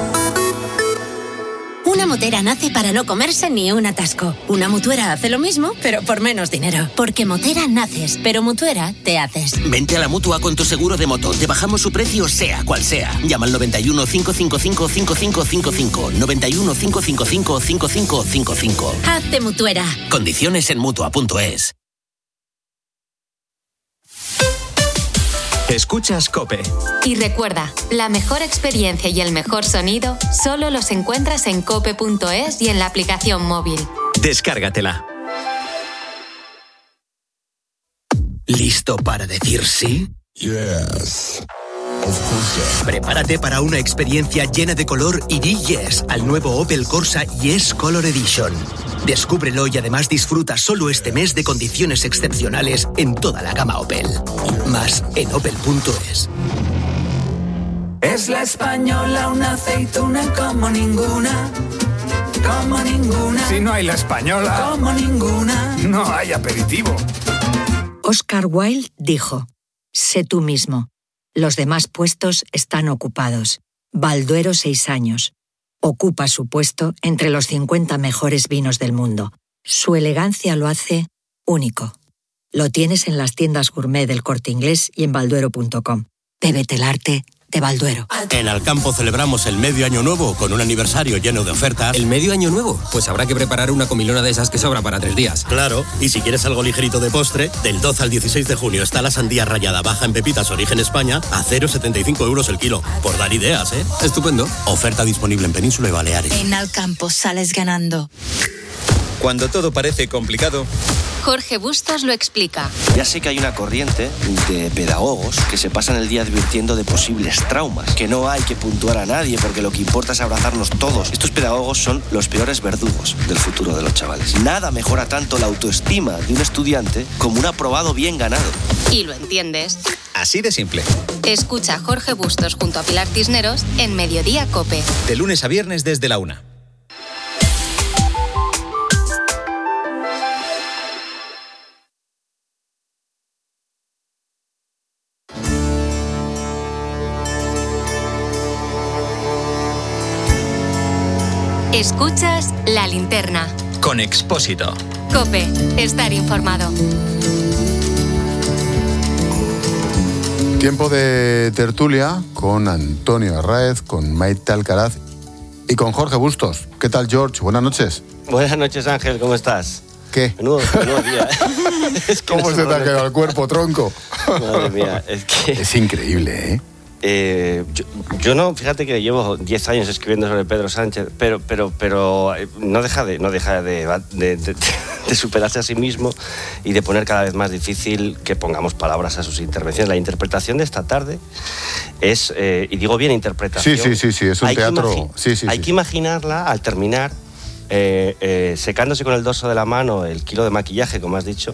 Una motera nace para no comerse ni un atasco. Una mutuera hace lo mismo, pero por menos dinero. Porque motera naces, pero mutuera te haces. Vente a la Mutua con tu seguro de moto. Te bajamos su precio sea cual sea. Llama al 91 555 5555. 91 555 5555. Hazte mutuera. Condiciones en Mutua.es. Escuchas COPE. Y recuerda, la mejor experiencia y el mejor sonido solo los encuentras en cope.es y en la aplicación móvil. Descárgatela. ¿Listo para decir sí? Yes. Prepárate para una experiencia llena de color y di yes al nuevo Opel Corsa Yes Color Edition. Descúbrelo y además disfruta solo este mes de condiciones excepcionales en toda la gama Opel. Más en opel.es. Es la española, una aceituna como ninguna. Como ninguna. Si no hay la española, como ninguna, no hay aperitivo. Oscar Wilde dijo: sé tú mismo. Los demás puestos están ocupados. Balduero 6 años. Ocupa su puesto entre los 50 mejores vinos del mundo. Su elegancia lo hace único. Lo tienes en las tiendas gourmet del Corte Inglés y en balduero.com. Bébete el arte de Balduero. En Alcampo celebramos el medio año nuevo con un aniversario lleno de ofertas. ¿El medio año nuevo? Pues habrá que preparar una comilona de esas que sobra para 3 días. Claro, y si quieres algo ligerito de postre, del 12 al 16 de junio está la sandía rallada baja en pepitas origen España a 0,75 euros el kilo. Por dar ideas, ¿eh? Estupendo. Oferta disponible en Península y Baleares. En Alcampo sales ganando. Cuando todo parece complicado, Jorge Bustos lo explica. Ya sé que hay una corriente de pedagogos que se pasan el día advirtiendo de posibles traumas, que no hay que puntuar a nadie porque lo que importa es abrazarnos todos. Estos pedagogos son los peores verdugos del futuro de los chavales. Nada mejora tanto la autoestima de un estudiante como un aprobado bien ganado. Y lo entiendes. así de simple. Escucha a Jorge Bustos junto a Pilar Cisneros en Mediodía COPE. De lunes a viernes desde la 1. Escuchas La Linterna. Con Expósito. COPE. Estar informado. Tiempo de tertulia con Antonio Arráez, con Maite Alcaraz y con Jorge Bustos. ¿Qué tal, George? Buenas noches. Buenas noches, Ángel. ¿Cómo estás? ¿Qué? Menudo día. Es que ¿Cómo se te ha quedado el cuerpo, tronco? Madre mía, es que... Es increíble, ¿eh? Yo no, fíjate que llevo 10 años escribiendo sobre Pedro Sánchez, pero no deja de superarse a sí mismo y de poner cada vez más difícil que pongamos palabras a sus intervenciones. La interpretación de esta tarde es, y digo bien interpretación. Sí, es un teatro. Hay que imaginarla al terminar. Secándose con el dorso de la mano el kilo de maquillaje, como has dicho,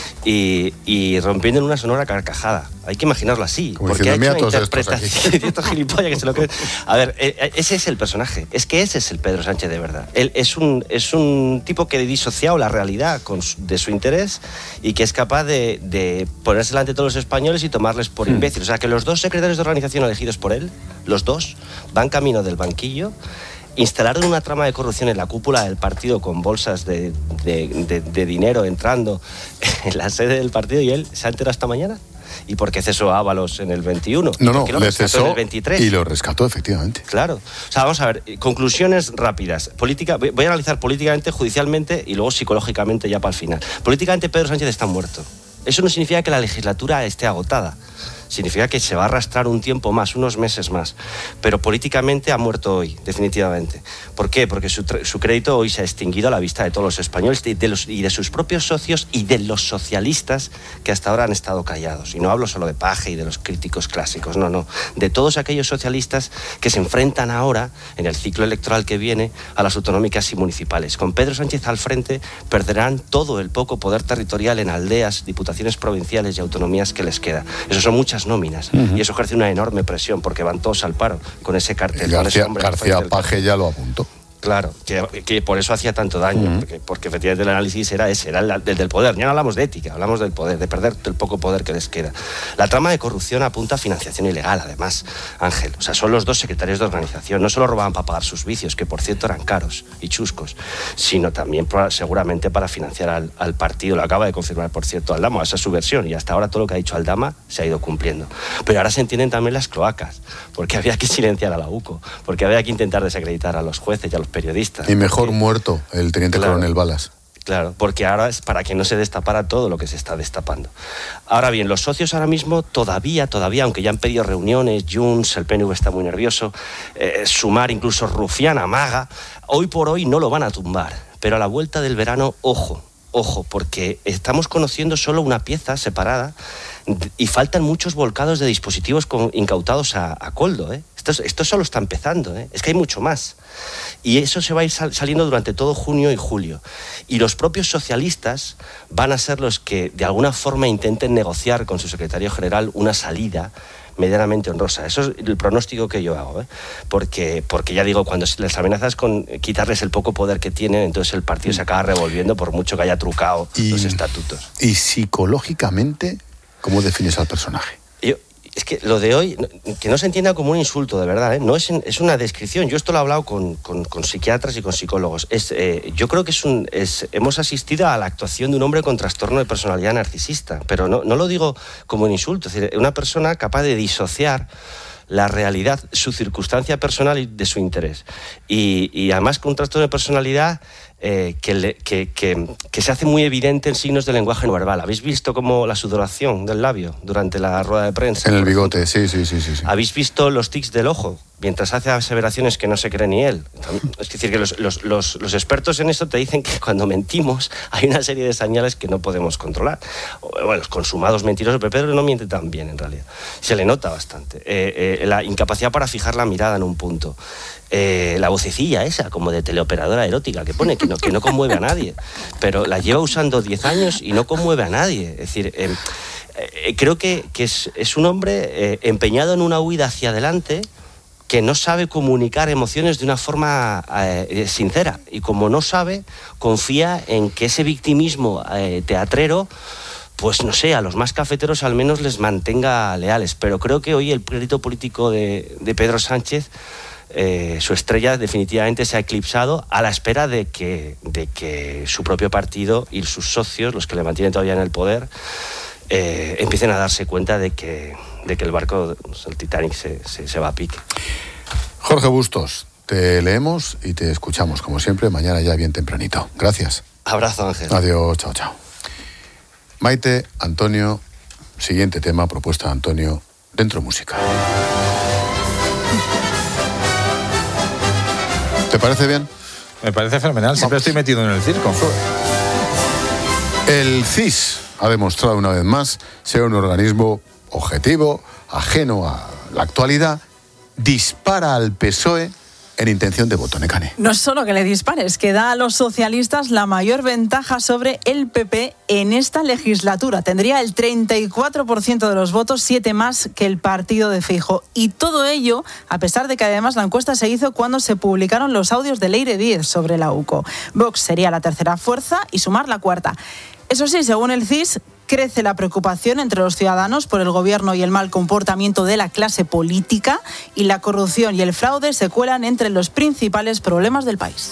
y rompiendo en una sonora carcajada. Hay que imaginarlo así, como porque ha hecho una interpretación. Estos gilipollas que se lo creen. A ver, ese es el personaje. Es que ese es el Pedro Sánchez de verdad. Él es un tipo que ha disociado la realidad de su interés y que es capaz de ponerse delante de todos los españoles y tomarles por imbéciles. O sea, que los dos secretarios de organización elegidos por él, los dos, van camino del banquillo. Instalaron una trama de corrupción en la cúpula del partido con bolsas de dinero entrando en la sede del partido y él se ha enterado esta mañana. ¿Y por qué cesó a Ábalos en el 21? No, le cesó en el 23. Y lo rescató, efectivamente. Claro. O sea, vamos a ver, conclusiones rápidas. Voy a analizar políticamente, judicialmente y luego psicológicamente ya para el final. Políticamente Pedro Sánchez está muerto. Eso no significa que la legislatura esté agotada. Significa que se va a arrastrar un tiempo más, unos meses más. Pero políticamente ha muerto hoy, definitivamente. ¿Por qué? Porque su crédito hoy se ha extinguido a la vista de todos los españoles y de sus propios socios y de los socialistas que hasta ahora han estado callados. Y no hablo solo de Paje y de los críticos clásicos, no. De todos aquellos socialistas que se enfrentan ahora, en el ciclo electoral que viene, a las autonómicas y municipales. Con Pedro Sánchez al frente perderán todo el poco poder territorial en aldeas, diputaciones provinciales y autonomías que les queda. Eso son muchas nóminas. Y eso ejerce una enorme presión porque van todos al paro con ese cartel. García Paje ya lo apuntó. Claro, que por eso hacía tanto daño, porque efectivamente el análisis era ese, era el del poder. Ya no hablamos de ética, hablamos del poder, de perder el poco poder que les queda. La trama de corrupción apunta a financiación ilegal, además, Ángel. O sea, son los dos secretarios de organización. No solo robaban para pagar sus vicios, que por cierto eran caros y chuscos, sino también seguramente para financiar al partido. Lo acaba de confirmar, por cierto, Aldama. Esa es su versión. Y hasta ahora todo lo que ha dicho Aldama se ha ido cumpliendo. Pero ahora se entienden también las cloacas, porque había que silenciar a la UCO, porque había que intentar desacreditar a los jueces y a los periodistas. Y mejor muerto el teniente coronel Balas. Claro, porque ahora es para que no se destapara todo lo que se está destapando. Ahora bien, los socios ahora mismo todavía, aunque ya han pedido reuniones, Junts, el PNV está muy nervioso, Sumar, incluso Rufián, Amaga, hoy por hoy no lo van a tumbar. Pero a la vuelta del verano, ojo, porque estamos conociendo solo una pieza separada y faltan muchos volcados de dispositivos incautados a Koldo. Esto solo está empezando, es que hay mucho más. Y eso se va a ir saliendo durante todo junio y julio. Y los propios socialistas van a ser los que de alguna forma intenten negociar con su secretario general una salida medianamente honrosa. Eso es el pronóstico que yo hago, porque ya digo, cuando les amenazas con quitarles el poco poder que tienen, entonces el partido se acaba revolviendo por mucho que haya trucado los estatutos. Y psicológicamente, ¿cómo defines al personaje? Es que lo de hoy, que no se entienda como un insulto, de verdad, no es una descripción. Yo esto lo he hablado con psiquiatras y con psicólogos. Yo creo que hemos asistido a la actuación de un hombre con trastorno de personalidad narcisista, pero no lo digo como un insulto. Es decir, una persona capaz de disociar la realidad, su circunstancia personal y de su interés. Y además con un trastorno de personalidad que se hace muy evidente en signos de lenguaje no verbal. ¿Habéis visto como la sudoración del labio durante la rueda de prensa? En el bigote, sí. ¿Habéis visto los tics del ojo mientras hace aseveraciones que no se cree ni él? Es decir, que los expertos en esto te dicen que cuando mentimos hay una serie de señales que no podemos controlar. Bueno, los consumados mentirosos, pero Pedro no miente tan bien en realidad. Se le nota bastante. La incapacidad para fijar la mirada en un punto. La vocecilla esa, como de teleoperadora erótica, que pone que no conmueve a nadie, pero la lleva usando 10 años y no conmueve a nadie. Es decir, creo que es un hombre empeñado en una huida hacia adelante, que no sabe comunicar emociones de una forma sincera, y como no sabe, confía en que ese victimismo teatrero, pues no sé, a los más cafeteros al menos les mantenga leales. Pero creo que hoy el crédito político de Pedro Sánchez, su estrella definitivamente se ha eclipsado, a la espera de que su propio partido y sus socios, los que le mantienen todavía en el poder, empiecen a darse cuenta de que el barco, el Titanic, se va a pique. Jorge Bustos, te leemos y te escuchamos, como siempre, mañana ya bien tempranito. Gracias. Abrazo, Ángel. Adiós, chao. Maite, Antonio, siguiente tema, propuesta de Antonio, Dentro Música. ¿Te parece bien? Me parece fenomenal, siempre estoy metido en el circo. El CIS ha demostrado una vez más ser un organismo objetivo, ajeno a la actualidad, dispara al PSOE en intención de voto, Nekane. No solo que le dispares, que da a los socialistas la mayor ventaja sobre el PP en esta legislatura. Tendría el 34% de los votos, 7 más que el partido de Feijóo. Y todo ello, a pesar de que además la encuesta se hizo cuando se publicaron los audios de Leire Díez sobre la UCO. Vox sería la tercera fuerza y Sumar la cuarta. Eso sí, según el CIS, crece la preocupación entre los ciudadanos por el gobierno y el mal comportamiento de la clase política, y la corrupción y el fraude se cuelan entre los principales problemas del país.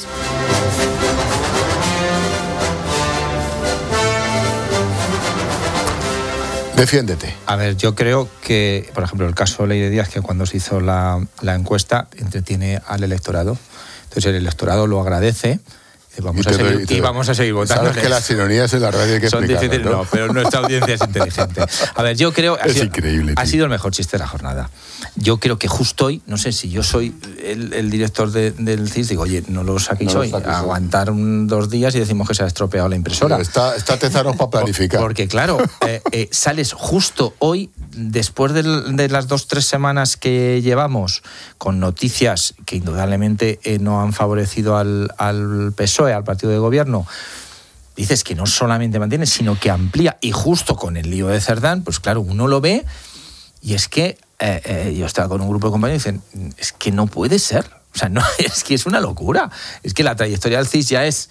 Defiéndete. A ver, yo creo que, por ejemplo, el caso de Leire Díaz, que cuando se hizo la encuesta entretiene al electorado. Entonces el electorado lo agradece. Vamos a seguir votando. Sabes que las ironías en la radio hay que son difíciles, ¿no? Pero nuestra audiencia es inteligente. A ver, yo creo es increíble. Ha sido el mejor chiste de la jornada. Yo creo que justo hoy, no sé si yo soy el director del CIS, digo, oye, no lo saquéis hoy, aguantar 2 días y decimos que se ha estropeado la impresora. Está Tezanos para planificar. Porque claro, sales justo hoy, después de las 2-3 semanas que llevamos, con noticias que indudablemente no han favorecido al PSOE, al partido de gobierno. Dices que no solamente mantiene, sino que amplía, y justo con el lío de Cerdán, pues claro, uno lo ve, y es que yo estaba con un grupo de compañeros y dicen, es que no puede ser, o sea, no, es que es una locura, es que la trayectoria del CIS ya es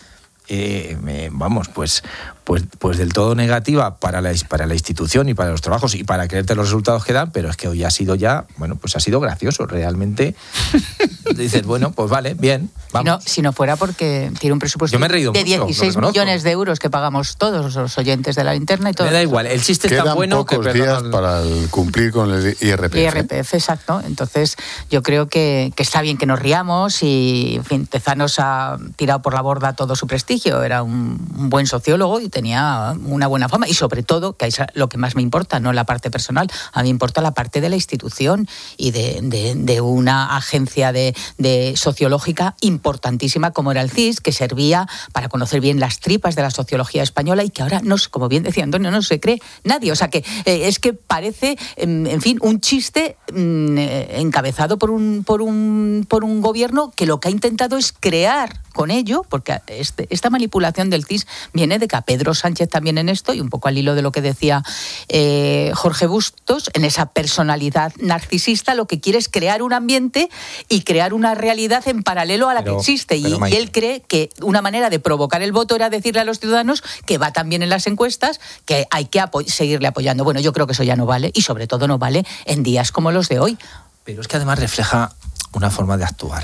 pues del todo negativa para la institución y para los trabajos y para creerte los resultados que dan, pero es que hoy ha sido ha sido gracioso, realmente. Dices, bueno, pues vale, bien, vamos. Si no fuera porque tiene un presupuesto de 16 millones de euros que pagamos todos los oyentes de la linterna y todo. Me da igual, el chiste es tan bueno que... Quedan pocos días para cumplir con el IRPF. IRPF, exacto. Entonces, yo creo que está bien que nos riamos y, en fin, Tezanos ha tirado por la borda todo su prestigio. Era un buen sociólogo y tenía una buena fama y sobre todo, que es lo que más me importa, no la parte personal, a mí me importa la parte de la institución y de una agencia de sociológica importantísima como era el CIS, que servía para conocer bien las tripas de la sociología española y que ahora, no, como bien decía Antonio, no se cree nadie. O sea que es que parece, en fin, un chiste encabezado por un gobierno que lo que ha intentado es crear con ello, porque esta manipulación del CIS viene de que a Pedro Sánchez también en esto, y un poco al hilo de lo que decía Jorge Bustos, en esa personalidad narcisista lo que quiere es crear un ambiente y crear una realidad en paralelo a la que existe. Y él cree que una manera de provocar el voto era decirle a los ciudadanos que va también en las encuestas, que hay que seguirle apoyando. Bueno, yo creo que eso ya no vale, y sobre todo no vale en días como los de hoy. Pero es que además refleja una forma de actuar.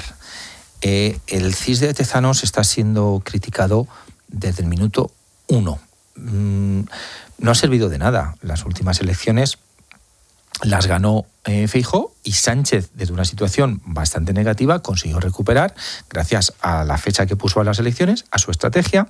El CIS de Tezanos está siendo criticado desde el minuto 1. No ha servido de nada. Las últimas elecciones las ganó Feijóo y Sánchez, desde una situación bastante negativa, consiguió recuperar, gracias a la fecha que puso a las elecciones, a su estrategia,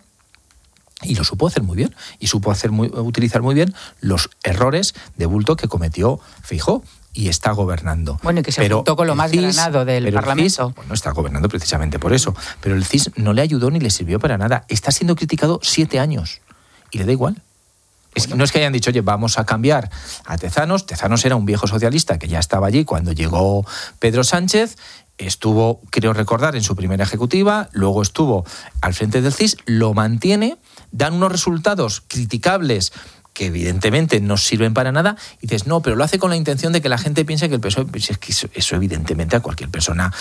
y lo supo hacer muy bien. Y supo utilizar muy bien los errores de bulto que cometió Feijóo. Y está gobernando. Bueno, y que se juntó con lo más granado del Parlamento. El CIS, bueno, está gobernando precisamente por eso. Pero el CIS no le ayudó ni le sirvió para nada. Está siendo criticado 7 años. Y le da igual. No es que hayan dicho, oye, vamos a cambiar a Tezanos. Tezanos era un viejo socialista que ya estaba allí cuando llegó Pedro Sánchez. Estuvo, creo recordar, en su primera ejecutiva. Luego estuvo al frente del CIS. Lo mantiene. Dan unos resultados criticables que evidentemente no sirven para nada, y dices, no, pero lo hace con la intención de que la gente piense que el PSOE, es que eso evidentemente a cualquier persona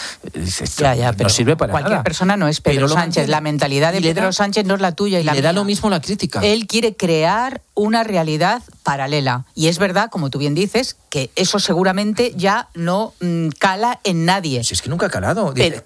no sirve para nada. Cualquier persona no es Pedro Sánchez, la mentalidad de Pedro Sánchez no es la tuya y la mía. Le da lo mismo la crítica. Él quiere crear una realidad paralela, y es verdad, como tú bien dices, que eso seguramente ya no cala en nadie. Si es que nunca ha calado. ¿Le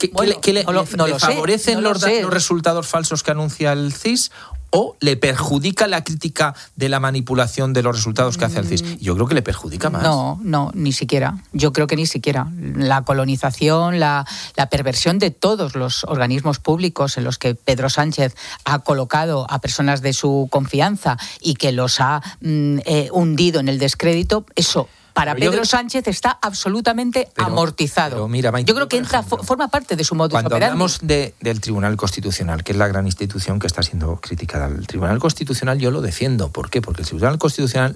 favorecen los resultados falsos que anuncia el CIS? ¿O le perjudica la crítica de la manipulación de los resultados que hace el CIS? Yo creo que le perjudica más. No, ni siquiera. Yo creo que ni siquiera. La colonización, la perversión de todos los organismos públicos en los que Pedro Sánchez ha colocado a personas de su confianza y que los ha hundido en el descrédito, eso para Pedro Sánchez está absolutamente amortizado. Pero mira, Maite, yo creo que forma parte de su modus operandi. Cuando hablamos del Tribunal Constitucional, que es la gran institución que está siendo criticada, el Tribunal Constitucional yo lo defiendo. ¿Por qué? Porque el Tribunal Constitucional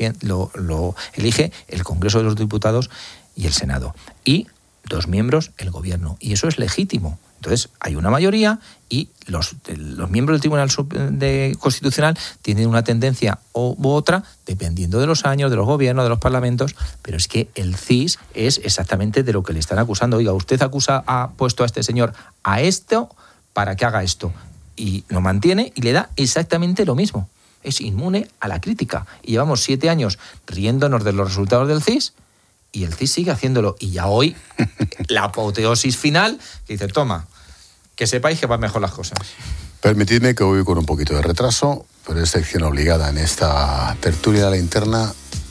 lo elige el Congreso de los Diputados y el Senado. Y 2 miembros el Gobierno. Y eso es legítimo. Entonces, hay una mayoría y los miembros del Tribunal Constitucional tienen una tendencia u otra, dependiendo de los años, de los gobiernos, de los parlamentos, pero es que el CIS es exactamente de lo que le están acusando. Oiga, usted ha puesto a este señor a esto para que haga esto. Y lo mantiene y le da exactamente lo mismo. Es inmune a la crítica. Y llevamos 7 años riéndonos de los resultados del CIS, y el CIS sigue haciéndolo. Y ya hoy, la apoteosis final, que dice, toma, que sepáis que van mejor las cosas. Permitidme que voy con un poquito de retraso, pero es sección obligada en esta tertulia de la interna,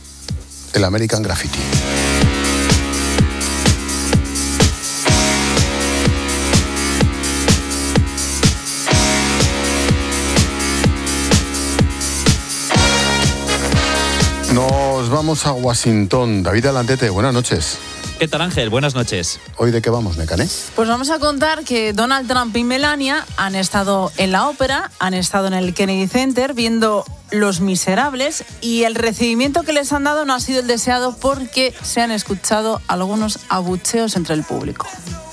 el American Graffiti. Nos vamos a Washington. David Alandete, buenas noches. ¿Qué tal, Ángel? Buenas noches. ¿Hoy de qué vamos, Necané? Pues vamos a contar que Donald Trump y Melania han estado en la ópera, han estado en el Kennedy Center viendo Los Miserables, y el recibimiento que les han dado no ha sido el deseado porque se han escuchado algunos abucheos entre el público.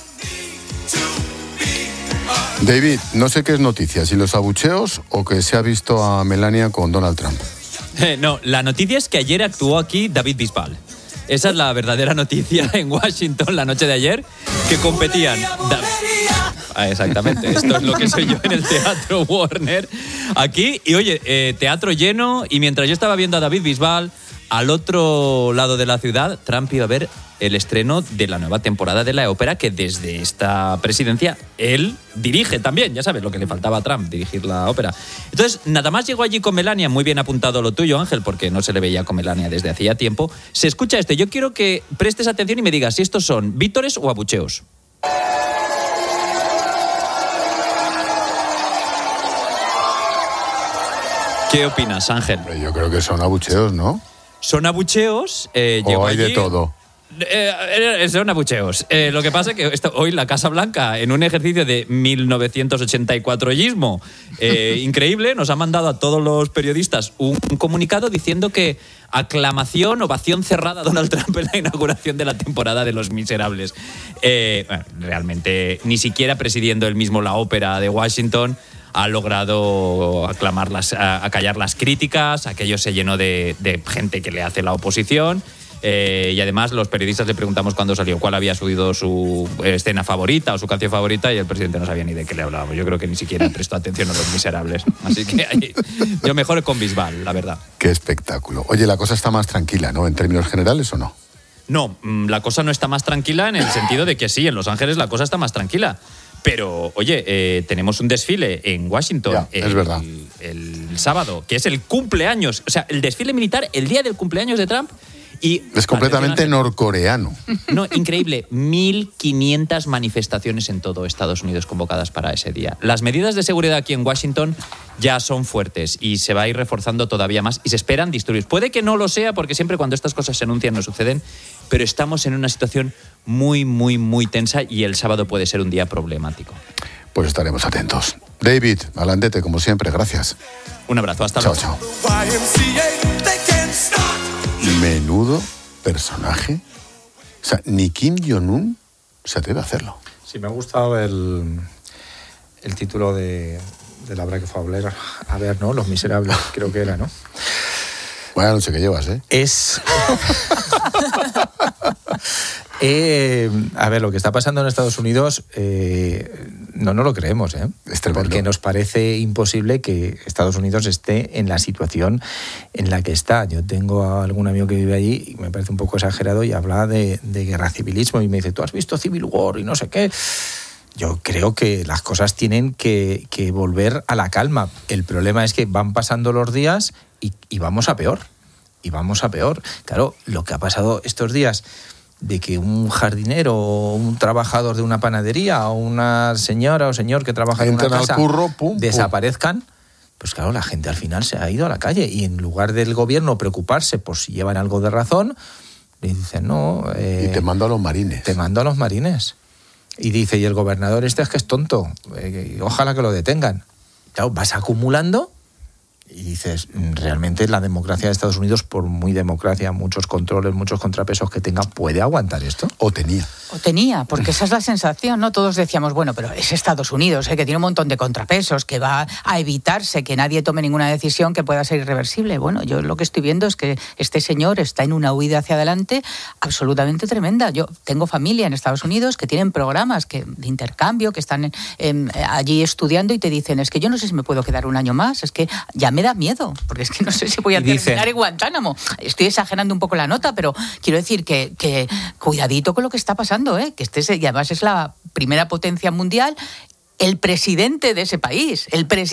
David, no sé qué es noticia, si los abucheos o que se ha visto a Melania con Donald Trump. No, la noticia es que ayer actuó aquí David Bisbal. Esa es la verdadera noticia en Washington la noche de ayer, que competían. Exactamente, esto es lo que soy yo en el Teatro Warner aquí. Y oye, teatro lleno, y mientras yo estaba viendo a David Bisbal, al otro lado de la ciudad, Trump iba a ver el estreno de la nueva temporada de la ópera, que desde esta presidencia él dirige también. Ya sabes lo que le faltaba a Trump, dirigir la ópera. Entonces, nada más llegó allí con Melania, muy bien apuntado lo tuyo, Ángel, porque no se le veía con Melania desde hacía tiempo. Se escucha este. Yo quiero que prestes atención y me digas si estos son vítores o abucheos. ¿Qué opinas, Ángel? Yo creo que son abucheos, ¿no? Son abucheos. O hay de todo. Son abucheos. Lo que pasa es que hoy la Casa Blanca, en un ejercicio de 1984-yismo increíble, nos ha mandado a todos los periodistas un comunicado diciendo que aclamación, ovación cerrada a Donald Trump en la inauguración de la temporada de Los Miserables. Bueno, realmente, ni siquiera presidiendo él mismo la ópera de Washington ha logrado acallar las críticas. Aquello se llenó de gente que le hace la oposición. Y además los periodistas le preguntamos cuándo salió, cuál había subido su escena favorita o su canción favorita, y el presidente no sabía ni de qué le hablábamos. Yo creo que ni siquiera prestó atención a Los Miserables. Así que yo mejor con Bisbal, la verdad. Qué espectáculo. Oye, la cosa está más tranquila, ¿no? ¿En términos generales o no? No, la cosa no está más tranquila en el sentido de que sí, en Los Ángeles la cosa está más tranquila. Pero, oye, tenemos un desfile en Washington es verdad. El sábado, que es el cumpleaños, o sea, el desfile militar el día del cumpleaños de Trump. Y es completamente norcoreano. No, increíble. 1.500 manifestaciones en todo Estados Unidos convocadas para ese día. Las medidas de seguridad aquí en Washington ya son fuertes y se va a ir reforzando todavía más y se esperan disturbios. Puede que no lo sea porque siempre cuando estas cosas se anuncian no suceden, pero estamos en una situación muy, muy, muy tensa y el sábado puede ser un día problemático. Pues estaremos atentos. David, Alandete, como siempre, gracias. Un abrazo, hasta luego. Chao, chao. Menudo personaje. O sea, ni Kim Jong-un se atreve a hacerlo. Sí, me ha gustado el título de la obra que fue a ver, ¿no? Los Miserables, creo que era, ¿no? Buena noche que llevas, ¿eh? A ver, lo que está pasando en Estados Unidos no lo creemos, ¿eh? Porque nos parece imposible que Estados Unidos esté en la situación en la que está. Yo tengo a algún amigo que vive allí y me parece un poco exagerado y habla de guerra civilismo y me dice, ¿tú has visto Civil War y no sé qué? Yo creo que las cosas tienen que volver a la calma. El problema es que van pasando los días y vamos a peor. Y vamos a peor. Claro, lo que ha pasado estos días de que un jardinero o un trabajador de una panadería o una señora o señor que trabaja en una casa desaparezcan, pues claro, la gente al final se ha ido a la calle y en lugar del gobierno preocuparse por si llevan algo de razón, le dicen no... y te mando a los marines. Te mando a los marines. Y dice, y el gobernador es que es tonto, ojalá que lo detengan. Claro, vas acumulando y dices, realmente la democracia de Estados Unidos, por muy democracia, muchos controles, muchos contrapesos que tenga, ¿puede aguantar esto? O tenía, porque esa es la sensación, ¿no? Todos decíamos, bueno, pero es Estados Unidos, que tiene un montón de contrapesos, que va a evitarse que nadie tome ninguna decisión que pueda ser irreversible. Bueno, yo lo que estoy viendo es que este señor está en una huida hacia adelante absolutamente tremenda. Yo tengo familia en Estados Unidos que tienen programas de intercambio, que están allí estudiando y te dicen, es que yo no sé si me puedo quedar un año más, es que ya me da miedo, porque es que no sé si voy a terminar en Guantánamo. Estoy exagerando un poco la nota, pero quiero decir que cuidadito con lo que está pasando, que y además es la primera potencia mundial, el presidente de ese país,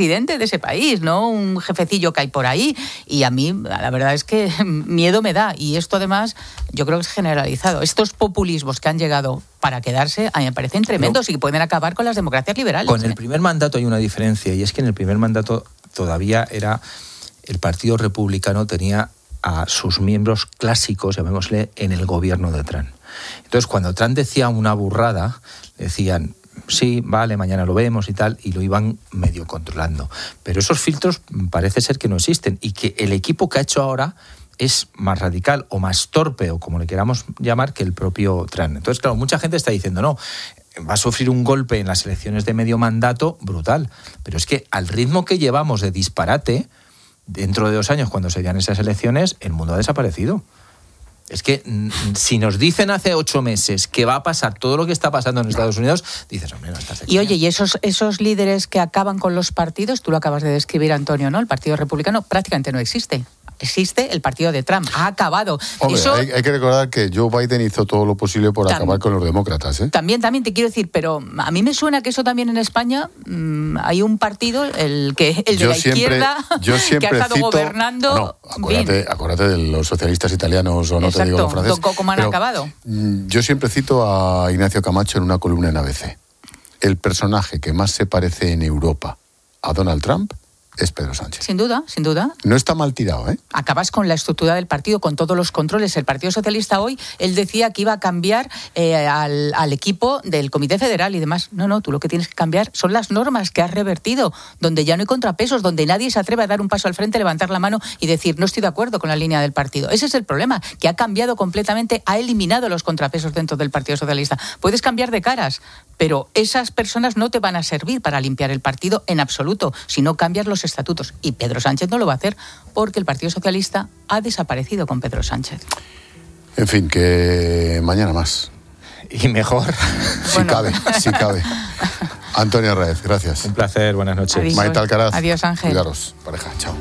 no un jefecillo que hay por ahí, y a mí la verdad es que miedo me da, y esto además yo creo que es generalizado. Estos populismos que han llegado para quedarse a mí me parecen tremendos y que pueden acabar con las democracias liberales. Con el primer mandato hay una diferencia, y es que en el primer mandato todavía el Partido Republicano tenía a sus miembros clásicos, llamémosle, en el gobierno de Trump. Entonces, cuando Trump decía una burrada, decían, sí, vale, mañana lo vemos y tal, y lo iban medio controlando. Pero esos filtros parece ser que no existen, y que el equipo que ha hecho ahora es más radical o más torpe, o como le queramos llamar, que el propio Trump. Entonces, claro, mucha gente está diciendo, no, va a sufrir un golpe en las elecciones de medio mandato brutal. Pero es que al ritmo que llevamos de disparate, dentro de 2 años, cuando serían esas elecciones, el mundo ha desaparecido. Es que si nos dicen hace 8 meses que va a pasar todo lo que está pasando en Estados Unidos, dices, hombre, no estás aquí. Y oye, y esos líderes que acaban con los partidos, tú lo acabas de describir, Antonio, ¿no? El Partido Republicano prácticamente no existe. Existe el partido de Trump, ha acabado. Hombre, hay que recordar que Joe Biden hizo todo lo posible por acabar con los demócratas, ¿eh? También te quiero decir, pero a mí me suena que eso también en España hay un partido, el de la izquierda, que ha estado gobernando. Acuérdate de los socialistas italianos, o no te digo los franceses. ¿Cómo han acabado? Yo siempre cito a Ignacio Camacho en una columna en ABC. El personaje que más se parece en Europa a Donald Trump es Pedro Sánchez. Sin duda, sin duda. No está mal tirado, ¿eh? Acabas con la estructura del partido, con todos los controles. El Partido Socialista hoy, él decía que iba a cambiar al equipo del Comité Federal y demás. No, tú lo que tienes que cambiar son las normas que has revertido, donde ya no hay contrapesos, donde nadie se atreve a dar un paso al frente, levantar la mano y decir, no estoy de acuerdo con la línea del partido. Ese es el problema, que ha cambiado completamente, ha eliminado los contrapesos dentro del Partido Socialista. Puedes cambiar de caras, pero esas personas no te van a servir para limpiar el partido en absoluto, si no cambias los estatutos. Y Pedro Sánchez no lo va a hacer porque el Partido Socialista ha desaparecido con Pedro Sánchez. En fin, que mañana más. Y mejor. Si cabe. Antonio Raez, gracias. Un placer, buenas noches. Adiós. Maite Alcaraz. Adiós, Ángel. Cuidaros, pareja. Chao.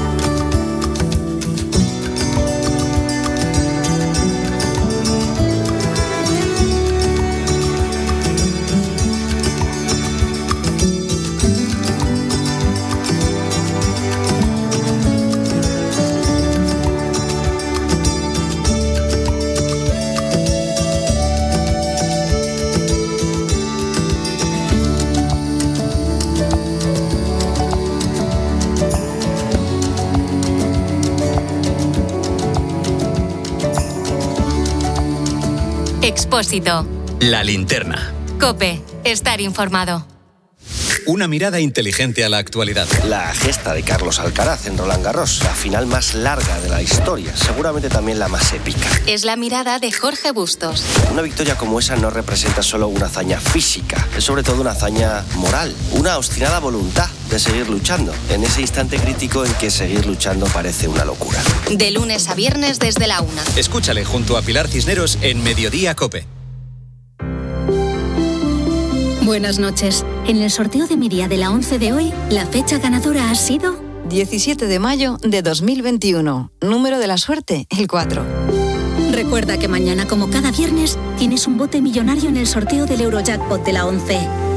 Expósito. La linterna. COPE. Estar informado. Una mirada inteligente a la actualidad. La gesta de Carlos Alcaraz en Roland Garros, la final más larga de la historia, seguramente también la más épica. Es la mirada de Jorge Bustos. Una victoria como esa no representa solo una hazaña física, es sobre todo una hazaña moral, una obstinada voluntad de seguir luchando, en ese instante crítico en que seguir luchando parece una locura. De lunes a viernes desde la 1. Escúchale junto a Pilar Cisneros en Mediodía COPE. Buenas noches. En el sorteo de mi día de la 11 de hoy, la fecha ganadora ha sido 17 de mayo de 2021. Número de la suerte, el 4. Recuerda que mañana, como cada viernes, tienes un bote millonario en el sorteo del Eurojackpot de la 11.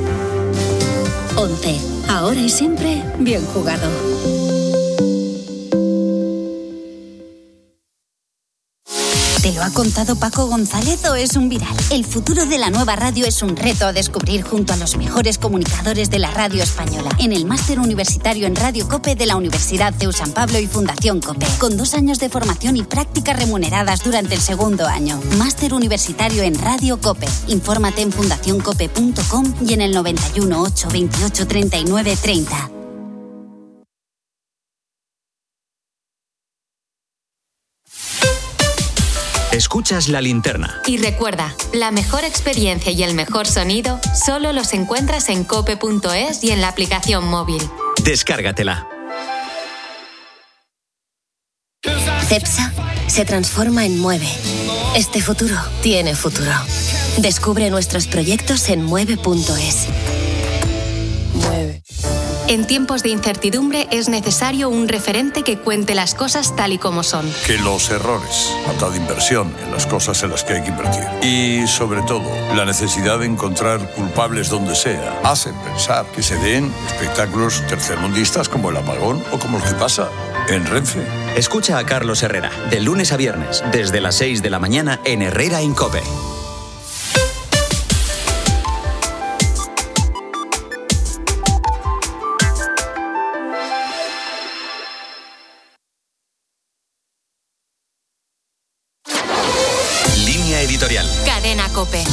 11. Ahora y siempre, bien jugado. ¿Te lo ha contado Paco González o es un viral? El futuro de la nueva radio es un reto a descubrir junto a los mejores comunicadores de la radio española en el Máster Universitario en Radio COPE de la Universidad CEU San Pablo y Fundación COPE, con 2 años de formación y prácticas remuneradas durante el segundo año. Máster Universitario en Radio COPE. Infórmate en fundacioncope.com y en el 91 8 28 39 30. Escuchas La Linterna. Y recuerda, la mejor experiencia y el mejor sonido solo los encuentras en cope.es y en la aplicación móvil. Descárgatela. CEPSA se transforma en Mueve. Este futuro tiene futuro. Descubre nuestros proyectos en mueve.es. Mueve. En tiempos de incertidumbre es necesario un referente que cuente las cosas tal y como son. Que los errores, falta de inversión en las cosas en las que hay que invertir. Y sobre todo, la necesidad de encontrar culpables donde sea, hacen pensar que se den espectáculos tercermundistas como el apagón o como lo que pasa en Renfe. Escucha a Carlos Herrera, de lunes a viernes, desde las 6 de la mañana en Herrera en COPE. Editorial. Cadena COPE.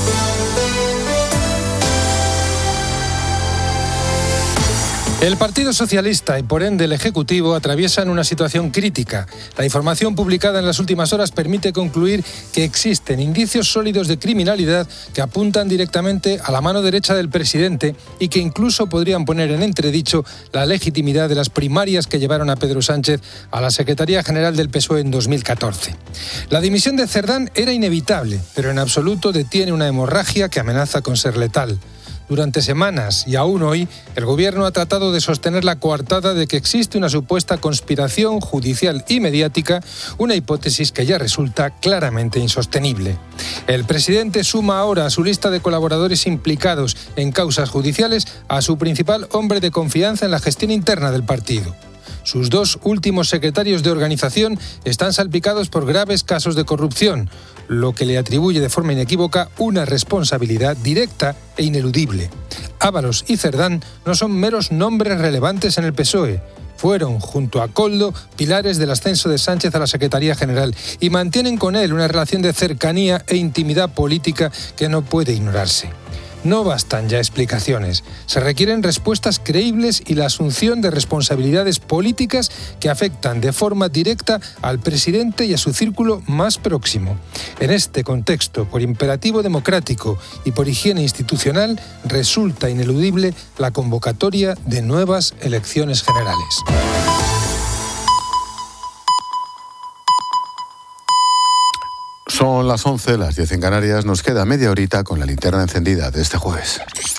El Partido Socialista y por ende el Ejecutivo atraviesan una situación crítica. La información publicada en las últimas horas permite concluir que existen indicios sólidos de criminalidad que apuntan directamente a la mano derecha del presidente y que incluso podrían poner en entredicho la legitimidad de las primarias que llevaron a Pedro Sánchez a la Secretaría General del PSOE en 2014. La dimisión de Cerdán era inevitable, pero en absoluto detiene una hemorragia que amenaza con ser letal. Durante semanas y aún hoy, el Gobierno ha tratado de sostener la coartada de que existe una supuesta conspiración judicial y mediática, una hipótesis que ya resulta claramente insostenible. El presidente suma ahora a su lista de colaboradores implicados en causas judiciales a su principal hombre de confianza en la gestión interna del partido. Sus 2 últimos secretarios de organización están salpicados por graves casos de corrupción, lo que le atribuye de forma inequívoca una responsabilidad directa e ineludible. Ábalos y Cerdán no son meros nombres relevantes en el PSOE. Fueron, junto a Koldo, pilares del ascenso de Sánchez a la Secretaría General y mantienen con él una relación de cercanía e intimidad política que no puede ignorarse. No bastan ya explicaciones, se requieren respuestas creíbles y la asunción de responsabilidades políticas que afectan de forma directa al presidente y a su círculo más próximo. En este contexto, por imperativo democrático y por higiene institucional, resulta ineludible la convocatoria de nuevas elecciones generales. Son las 11, las 10 en Canarias. Nos queda media horita con la linterna encendida de este jueves.